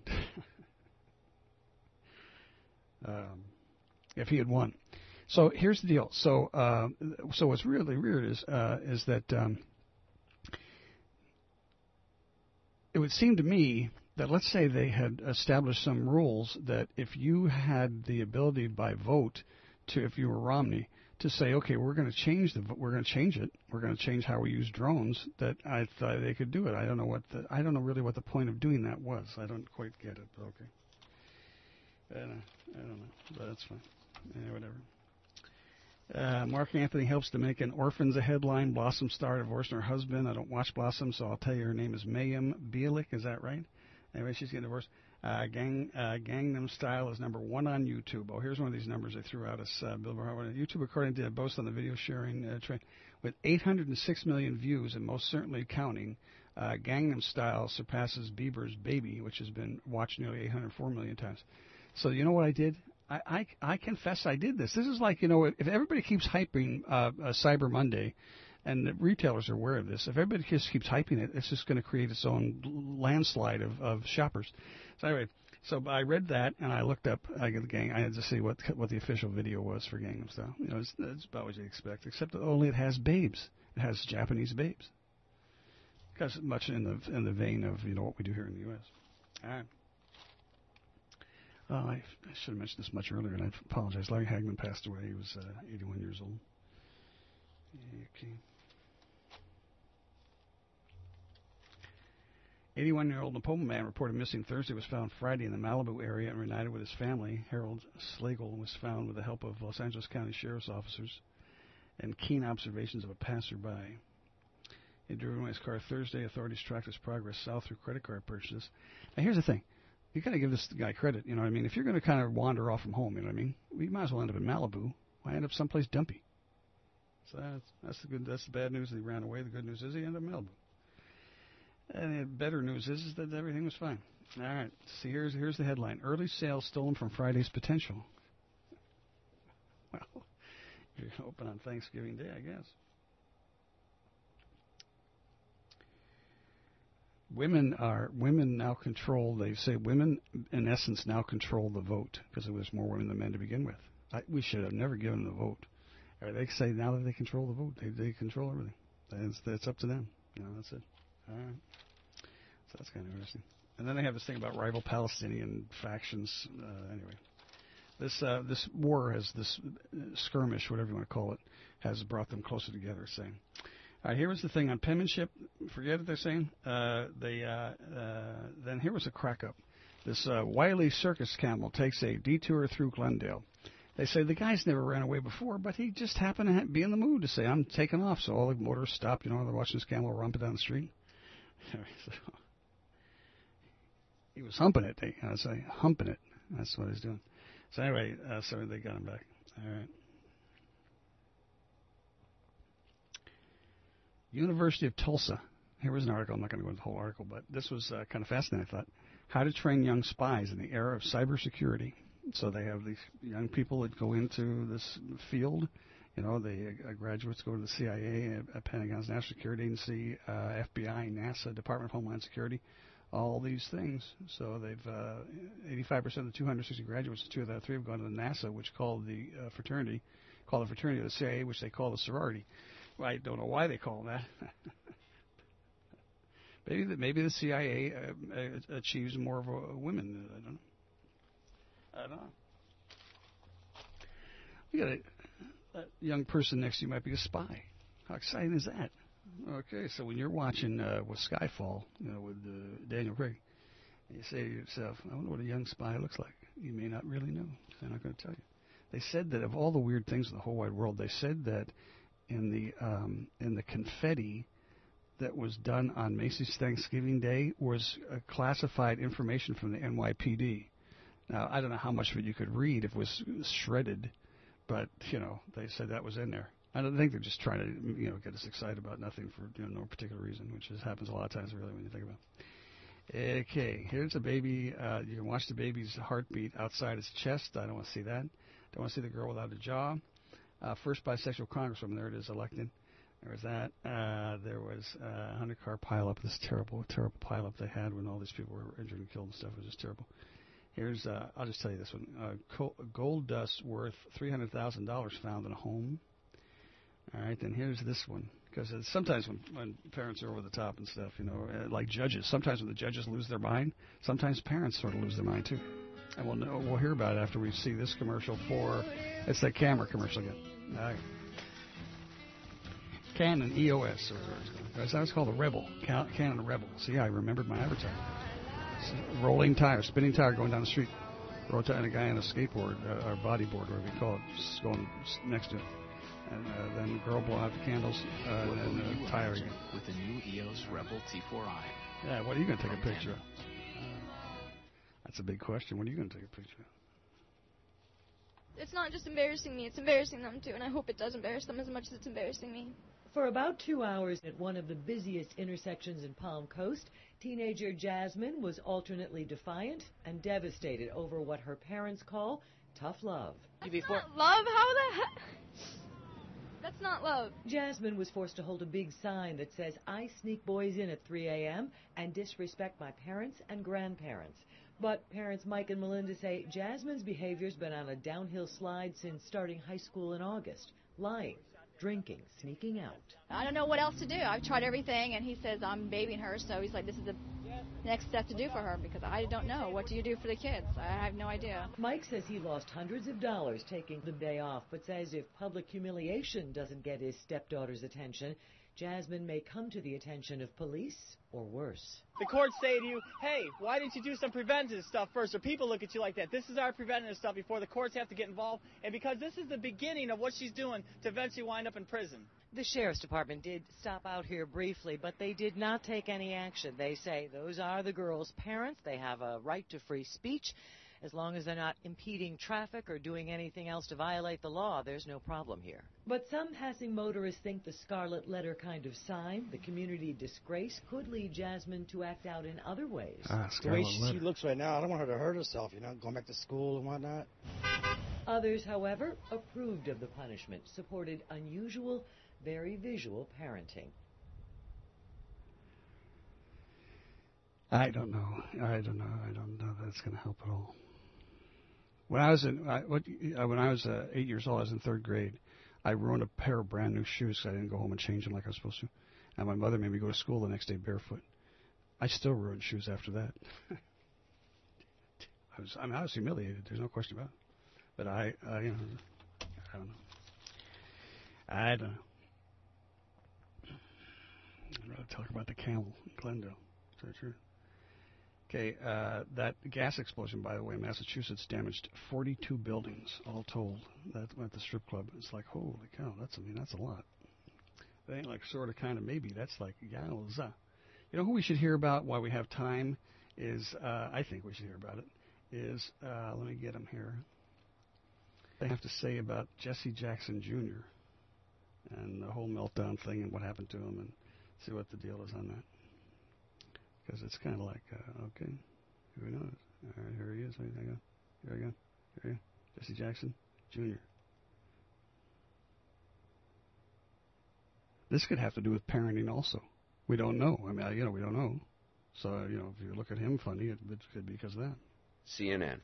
um, if he had won. So here's the deal. So, uh, so what's really weird is, uh, is that um, it would seem to me that let's say they had established some rules that if you had the ability by vote to, if you were Romney, to say, okay, we're going to change the, we're going to change it, we're going to change how we use drones, that I thought they could do it. I don't know what the, I don't know really what the point of doing that was. I don't quite get it, but okay. I don't know, I don't know, but that's fine. Yeah, whatever. Uh, Mark Anthony helps to make an Orphans a headline. Blossom star divorced her husband. I don't watch Blossom, so I'll tell you her name is Mayim Bialik. Is that right? Anyway, she's getting divorced. Uh, Gang, uh, Gangnam Style is number one on YouTube. Oh, here's one of these numbers they threw out us. Uh, Billboard. YouTube, according to a boast on the video sharing uh, trend, with eight hundred six million views and most certainly counting, uh, Gangnam Style surpasses Bieber's Baby, which has been watched nearly eight hundred four million times. So you know what I did? I, I, I confess I did this. This is like, you know, if everybody keeps hyping uh, uh, Cyber Monday, and the retailers are aware of this, if everybody just keeps hyping it, it's just going to create its own landslide of, of shoppers. So anyway, so I read that, and I looked up I get the gang. I had to see what what the official video was for Gangnam Style. You know, it's, it's about what you expect, except that only it has babes. It has Japanese babes. Because much in the in the vein of, you know, what we do here in the U S All right. Oh, I, I should have mentioned this much earlier, and I apologize. Larry Hagman passed away. He was uh, eighty-one years old. Okay. eighty-one-year-old Napoleon man reported missing Thursday was found Friday in the Malibu area and reunited with his family. Harold Slagle was found with the help of Los Angeles County Sheriff's officers and keen observations of a passerby. He drove away his car Thursday. Authorities tracked his progress south through credit card purchases. Now, here's the thing. You got to give this guy credit, you know what I mean? If you're going to kind of wander off from home, you know what I mean? We might as well end up in Malibu. Why end up someplace dumpy? So that's, that's the good. That's the bad news that he ran away. The good news is he ended up in Malibu. And the better news is, is that everything was fine. All right. See, here's here's the headline: Early sales stolen from Friday's potential. Well, you're open on Thanksgiving Day, I guess. Women are women now control. They say women, in essence, now control the vote because there was more women than men to begin with. I, we should have never given them the vote. Or they say now that they control the vote, they they control everything. That's that's up to them. You know, that's it. All right. So that's kind of interesting. And then they have this thing about rival Palestinian factions. Uh, anyway, this uh, this war has this skirmish, whatever you want to call it, has brought them closer together. Saying. All right, here was the thing on penmanship. Forget what they're saying. Uh, they uh, uh, then here was a crack up. This uh, wily circus camel takes a detour through Glendale, They say the guy's never ran away before, but he just happened to ha- be in the mood to say, I'm taking off. So all the motorists stopped. You know, they're watching this camel rump down the street. So he was humping it. They, I say, humping it. That's what he's doing. So anyway, uh, so they got him back. All right. University of Tulsa. Here was an article. I'm not going to go into the whole article, but this was uh, kind of fascinating, I thought. How to train young spies in the era of cybersecurity. So they have these young people that go into this field. You know, the uh, graduates go to the C I A, uh, Pentagon's National Security Agency, uh, F B I, NASA, Department of Homeland Security, all these things. So they've uh, eighty-five percent of the two hundred sixty graduates, two of the three have gone to NASA, which called the uh, fraternity, called the fraternity of the C I A, which they call the sorority. Well, I don't know why they call them that. maybe the, maybe the C I A uh, achieves more of a, women. I don't know. I don't know. You got a that young person next to you might be a spy. How exciting is that? Okay, so when you're watching uh, with Skyfall, you know, with uh, Daniel Craig, and you say to yourself, I wonder what a young spy looks like. You may not really know. They're not going to tell you. They said that of all the weird things in the whole wide world, they said that in the um, in the confetti that was done on Macy's Thanksgiving Day was uh, classified information from the N Y P D. Now, I don't know how much of it you could read if it was shredded, but, you know, they said that was in there. I don't think they're just trying to, you know, get us excited about nothing for, you know, no particular reason, which is, happens a lot of times, really, when you think about it. Okay, here's a baby. Uh, you can watch the baby's heartbeat outside its chest. I don't want to see that. Don't want to see the girl without a jaw. Uh, first bisexual congresswoman, there it is, elected. There was that. Uh, there was a hundred-car pileup, this terrible, terrible pileup they had when all these people were injured and killed and stuff. It was just terrible. Here's, uh, I'll just tell you this one. Uh, co- gold dust worth three hundred thousand dollars found in a home. All right, then here's this one. Because sometimes when, when parents are over the top and stuff, you know, uh, like judges, sometimes when the judges lose their mind, sometimes parents sort of lose their mind too. And we'll know, we'll hear about it after we see this commercial for, it's that camera commercial again. All right. Canon E O S, or that's how it's called, the Rebel. Canon Rebel. See, I remembered my advertising. Rolling tire, spinning tire going down the street. Roll tire, and a guy on a skateboard, uh, or bodyboard, whatever you call it, just going next to it. And uh, then the girl blowing out the candles, uh, and then the tire again. With the new E O S Rebel T four I. Yeah, what are you going to take a picture of? Uh, that's a big question. What are you going to take a picture of? It's not just embarrassing me, it's embarrassing them too, and I hope it does embarrass them as much as it's embarrassing me. For about two hours at one of the busiest intersections in Palm Coast, teenager Jasmine was alternately defiant and devastated over what her parents call tough love. That's not love? How the heck? That's not love. Jasmine was forced to hold a big sign that says, I sneak boys in at three a.m. and disrespect my parents and grandparents. But parents Mike and Melinda say Jasmine's behavior's been on a downhill slide since starting high school in August. Lying, drinking, sneaking out. I don't know what else to do. I've tried everything, and he says I'm babying her, so he's like, this is the next step to do for her, because I don't know. What do you do for the kids? I have no idea. Mike says he lost hundreds of dollars taking the day off, but says if public humiliation doesn't get his stepdaughter's attention, Jasmine may come to the attention of police or worse. The courts say to you, hey, why didn't you do some preventative stuff first? Or people look at you like that. This is our preventative stuff before the courts have to get involved. And because this is the beginning of what she's doing to eventually wind up in prison. The Sheriff's Department did stop out here briefly, but they did not take any action. They say those are the girls' parents. They have a right to free speech. As long as they're not impeding traffic or doing anything else to violate the law, there's no problem here. But some passing motorists think the scarlet letter kind of sign, the community disgrace, could lead Jasmine to act out in other ways. Ah, the way she, she looks right now, I don't want her to hurt herself, you know, going back to school and whatnot. Others, however, approved of the punishment, supported unusual, very visual parenting. I don't know. I don't know. I don't know that it's going to help at all. When I was in, I, what, when I was uh, eight years old, I was in third grade. I ruined a pair of brand new shoes because I didn't go home and change them like I was supposed to. And my mother made me go to school the next day barefoot. I still ruined shoes after that. I was, I mean, I was humiliated. There's no question about it. But I, uh, you know, I don't know. I don't know. I'd rather talk about the camel in Glendale. Is that true? Okay, uh, that gas explosion, by the way, in Massachusetts damaged forty-two buildings, all told. That at the strip club. It's like, holy cow, that's, I mean, that's a lot. That ain't like sort of, kind of, maybe. That's like, yowza. You know who we should hear about while we have time is, uh, I think we should hear about it, is, uh, let me get him here. They have to say about Jesse Jackson Junior and the whole meltdown thing and what happened to him and see what the deal is on that. Because it's kind of like, uh, okay, who knows? All right, here he is. There you go. Here we go. Here we go. Jesse Jackson Junior This could have to do with parenting also. We don't know. I mean, you know, we don't know. So, you know, if you look at him funny, it, it could be because of that. C N N.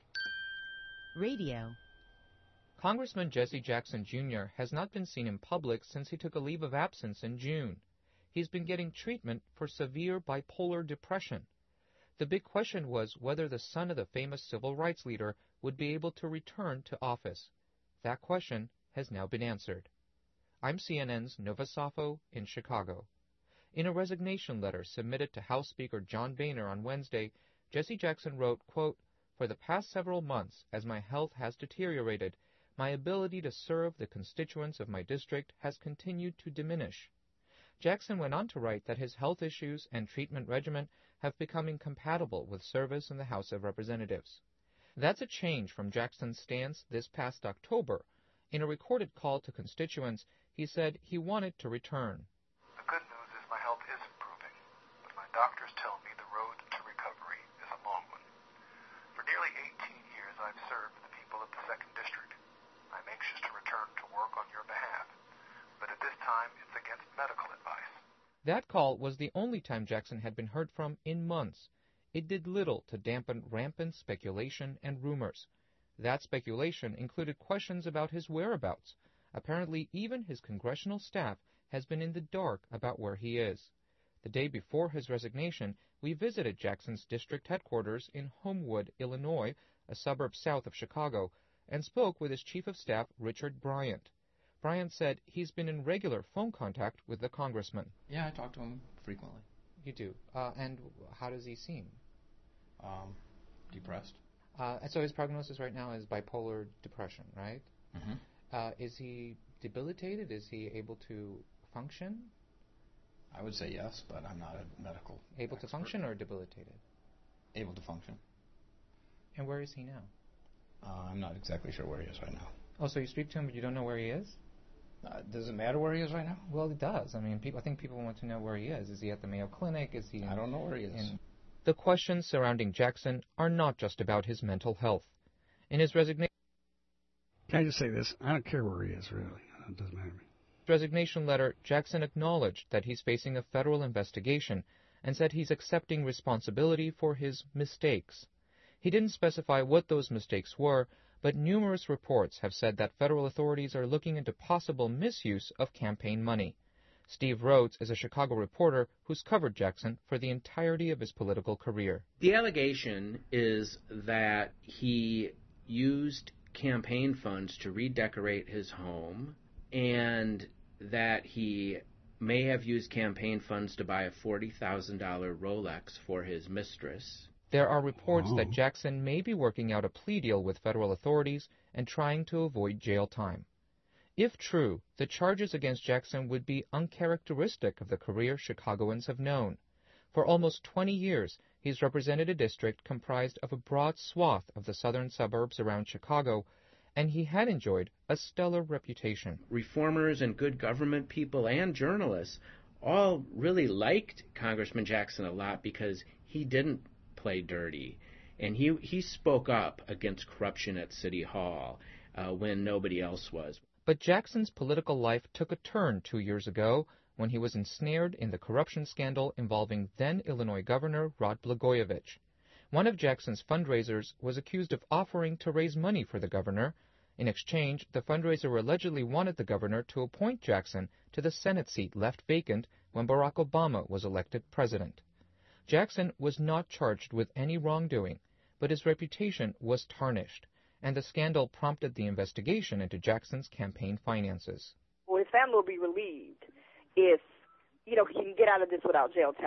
Radio. Congressman Jesse Jackson Junior has not been seen in public since he took a leave of absence in June. He's been getting treatment for severe bipolar depression. The big question was whether the son of the famous civil rights leader would be able to return to office. That question has now been answered. I'm C N N's Nova Safo in Chicago. In a resignation letter submitted to House Speaker John Boehner on Wednesday, Jesse Jackson wrote, quote, "For the past several months, as my health has deteriorated, my ability to serve the constituents of my district has continued to diminish." Jackson went on to write that his health issues and treatment regimen have become incompatible with service in the House of Representatives. That's a change from Jackson's stance this past October. In a recorded call to constituents, he said he wanted to return. The good news is my health is improving, but my doctors tell me the road to recovery is a long one. For nearly eighteen years, I've served the people of the second District. I'm anxious to return to work on your behalf, but at this time, it's against medical advice. That call was the only time Jackson had been heard from in months. It did little to dampen rampant speculation and rumors. That speculation included questions about his whereabouts. Apparently, even his congressional staff has been in the dark about where he is. The day before his resignation, we visited Jackson's district headquarters in Homewood, Illinois, a suburb south of Chicago, and spoke with his chief of staff, Richard Bryant. Bryant said he's been in regular phone contact with the congressman. Yeah, I talk to him frequently. You do? Uh, and how does he seem? Um, depressed. Uh, and so his prognosis right now is bipolar depression, right? Mm-hmm. Uh, is he debilitated? Is he able to function? I would say yes, but I'm not a medical Able expert. to function or debilitated? Able to function. And where is he now? Uh, I'm not exactly sure where he is right now. Oh, so you speak to him, but you don't know where he is? Uh, does it matter where he is right now? Well, it does. I mean, people, I think people want to know where he is. Is he at the Mayo Clinic? Is he? In, I don't know where he is. In... The questions surrounding Jackson are not just about his mental health. In his resignation... Can I just say this? I don't care where he is, really. It doesn't matter to me. Resignation letter, Jackson acknowledged that he's facing a federal investigation and said he's accepting responsibility for his mistakes. He didn't specify what those mistakes were, but numerous reports have said that federal authorities are looking into possible misuse of campaign money. Steve Rhodes is a Chicago reporter who's covered Jackson for the entirety of his political career. The allegation is that he used campaign funds to redecorate his home, and that he may have used campaign funds to buy a forty thousand dollars Rolex for his mistress. There are reports Oh. that Jackson may be working out a plea deal with federal authorities and trying to avoid jail time. If true, the charges against Jackson would be uncharacteristic of the career Chicagoans have known. For almost twenty years, he's represented a district comprised of a broad swath of the southern suburbs around Chicago, and he had enjoyed a stellar reputation. Reformers and good government people and journalists all really liked Congressman Jackson a lot because he didn't play dirty, and he he spoke up against corruption at City Hall uh, when nobody else was. But Jackson's political life took a turn two years ago when he was ensnared in the corruption scandal involving then Illinois Governor Rod Blagojevich. One of Jackson's fundraisers was accused of offering to raise money for the governor. In exchange, the fundraiser allegedly wanted the governor to appoint Jackson to the Senate seat left vacant when Barack Obama was elected president. Jackson was not charged with any wrongdoing, but his reputation was tarnished, and the scandal prompted the investigation into Jackson's campaign finances. Well, his family will be relieved if, you know, he can get out of this without jail time.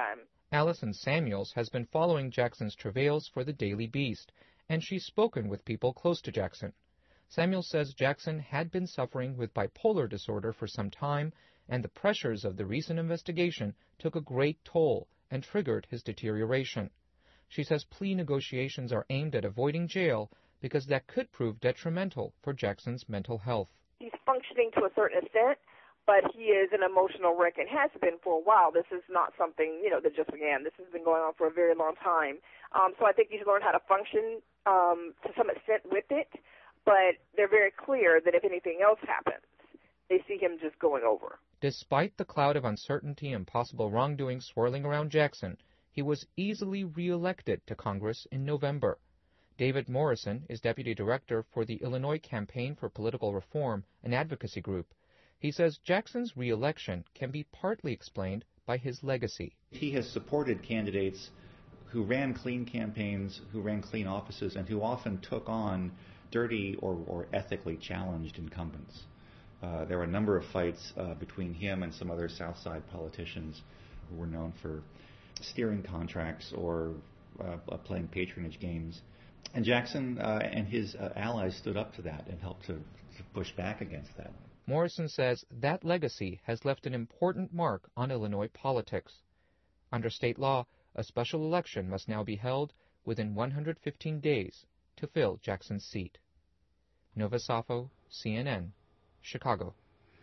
Allison Samuels has been following Jackson's travails for the Daily Beast, and she's spoken with people close to Jackson. Samuels says Jackson had been suffering with bipolar disorder for some time, and the pressures of the recent investigation took a great toll and triggered his deterioration. She says plea negotiations are aimed at avoiding jail because that could prove detrimental for Jackson's mental health. He's functioning to a certain extent, but he is an emotional wreck and has been for a while. This is not something, you know, that just began. This has been going on for a very long time. Um, so I think he's learned how to function um, to some extent with it, but they're very clear that if anything else happens, they see him just going over. Despite the cloud of uncertainty and possible wrongdoing swirling around Jackson, he was easily reelected to Congress in November. David Morrison is deputy director for the Illinois Campaign for Political Reform, an advocacy group. He says Jackson's reelection can be partly explained by his legacy. He has supported candidates who ran clean campaigns, who ran clean offices, and who often took on dirty or, or ethically challenged incumbents. Uh, there were a number of fights uh, between him and some other South Side politicians who were known for steering contracts or uh, playing patronage games. And Jackson uh, and his uh, allies stood up to that and helped to, to push back against that. Morrison says that legacy has left an important mark on Illinois politics. Under state law, a special election must now be held within one hundred fifteen days to fill Jackson's seat. Nova Safo, C N N, Chicago.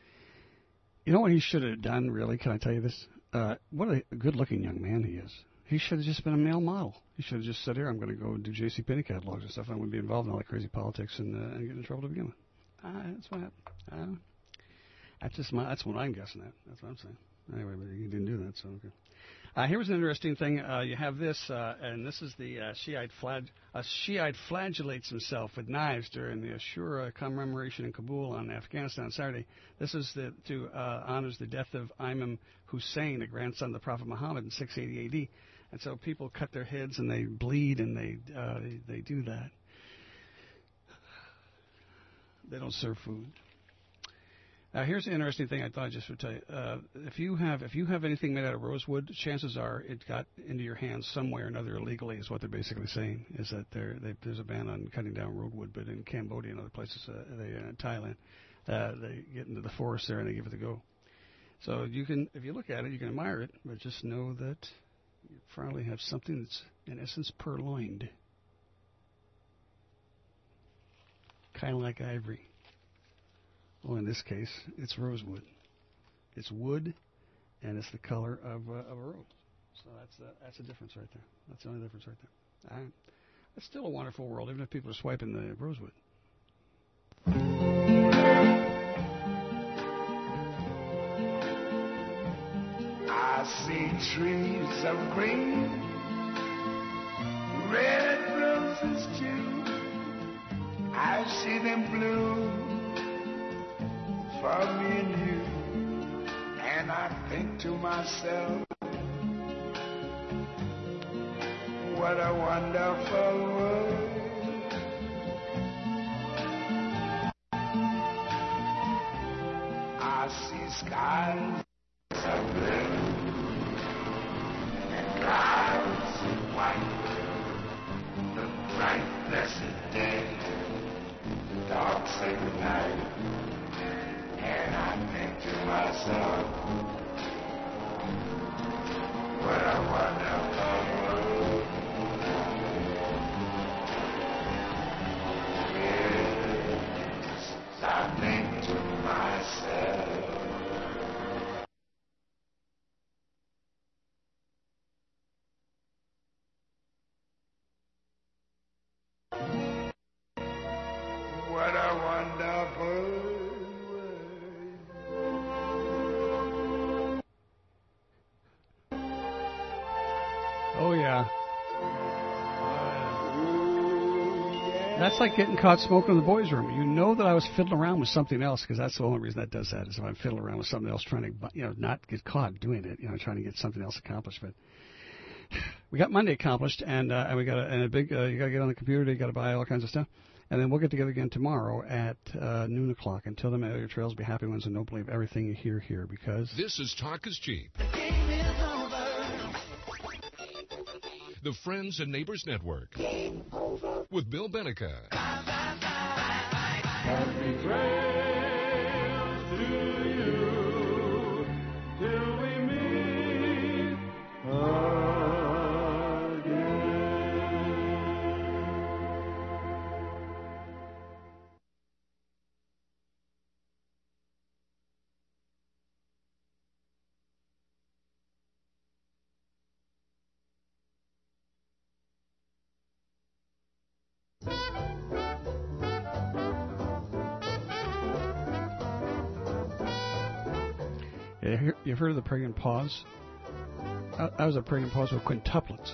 You know what he should have done, really? Can I tell you this? Uh, what a good-looking young man he is. He should have just been a male model. He should have just said, here, I'm going to go do J C Penney catalogs and stuff. I wouldn't be involved in all that crazy politics and, uh, and get in trouble to begin with. Uh, that's what happened. Uh, that's just my, that's what I'm guessing at. That's what I'm saying. Anyway, but he didn't do that, so okay. Uh, here was an interesting thing. Uh, you have this, uh, and this is the uh, Shiite flag. A Shiite flagellates himself with knives during the Ashura commemoration in Kabul on Afghanistan on Saturday. This is the, to uh, honors the death of Imam Hussein, the grandson of the Prophet Muhammad, in six eighty A D. And so people cut their heads and they bleed and they uh, they, they do that. They don't serve food. Uh, here's the interesting thing I thought I just would tell you. Uh, if you have if you have anything made out of rosewood, chances are it got into your hands some way or another illegally. Is what they're basically saying. Is that there they, there's a ban on cutting down rosewood, but in Cambodia and other places, uh, they uh, in Thailand, uh, they get into the forest there and they give it a go. So you can, if you look at it, you can admire it, but just know that you probably have something that's in essence purloined, kind of like ivory. Well, in this case, it's rosewood. It's wood, and it's the color of, uh, of a rose. So that's uh, that's a difference right there. That's the only difference right there. Right. It's still a wonderful world, even if people are swiping the rosewood. I see trees of green, red roses too. I see them bloom for me and you, and I think to myself, what a wonderful world. I see skies of blue and clouds of white, the bright blessed day, the dark sacred night. And I think to myself, what a wonderful world. Yes, I think to myself. What a wonderful. Oh, yeah. That's like getting caught smoking in the boys' room. You know that I was fiddling around with something else, because that's the only reason that does that, is if I'm fiddling around with something else trying to, you know, not get caught doing it, you know, trying to get something else accomplished. But we got Monday accomplished, and uh, and we got a, and a big, uh, you got to get on the computer, you got to buy all kinds of stuff. And then we'll get together again tomorrow at uh, noon o'clock. Until then, may your trails be happy ones, and don't believe everything you hear here, because this is Talk is Cheap. The game is over. The Friends and Neighbors Network. Game over. With Bill Benica. Happy trails to you till we meet again. You've heard of the pregnant pause? That was a pregnant pause with quintuplets.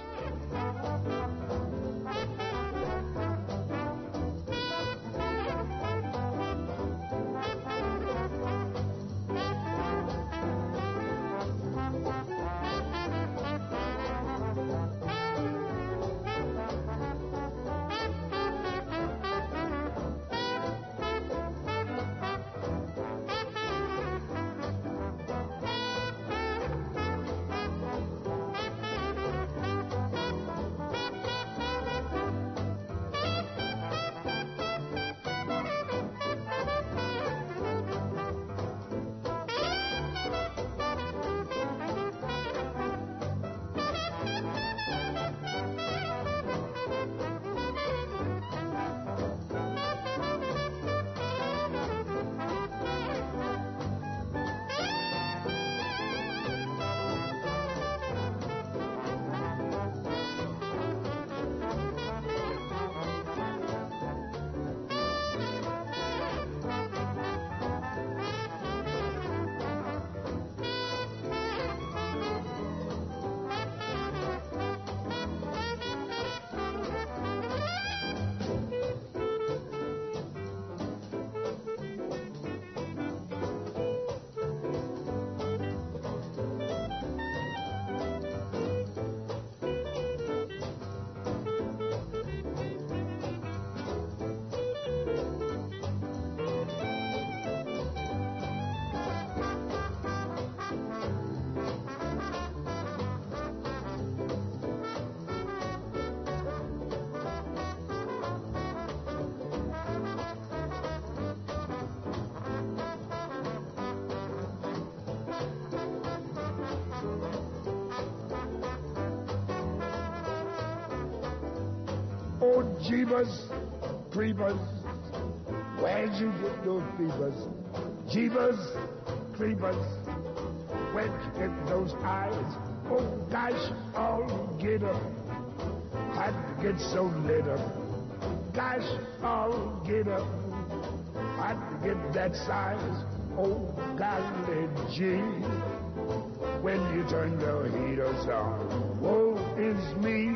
Oh, Jeebus, Creepers, where'd you get those beavers? Jeebus, Creepers, where'd you get those eyes? Oh, gosh, all get up. Had to get so lit up. Gosh, all get up. Had to get that size. Oh, golly gee. When you turn the heaters on, woe is me.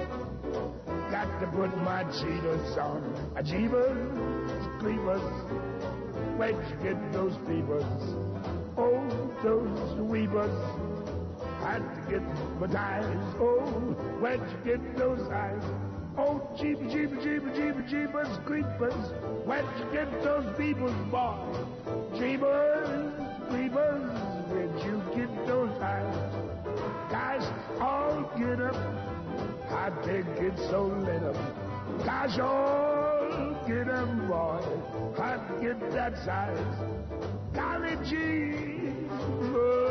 Got to put my cheetahs on. A Jeebus, Creepers, where'd you get those beavers? Oh, those weavers. Had to get my ties. Oh, where'd you get those eyes? Oh, Jeebus, Jeebus, Jeebus, Jeebus, Jeebus, Creepers, where'd you get those beavers, boy? Jeebus, Creepers, where'd you get those eyes? Guys, all get up. I think it's so lit up. Gosh, all get up, boy. I get that size. Golly gee.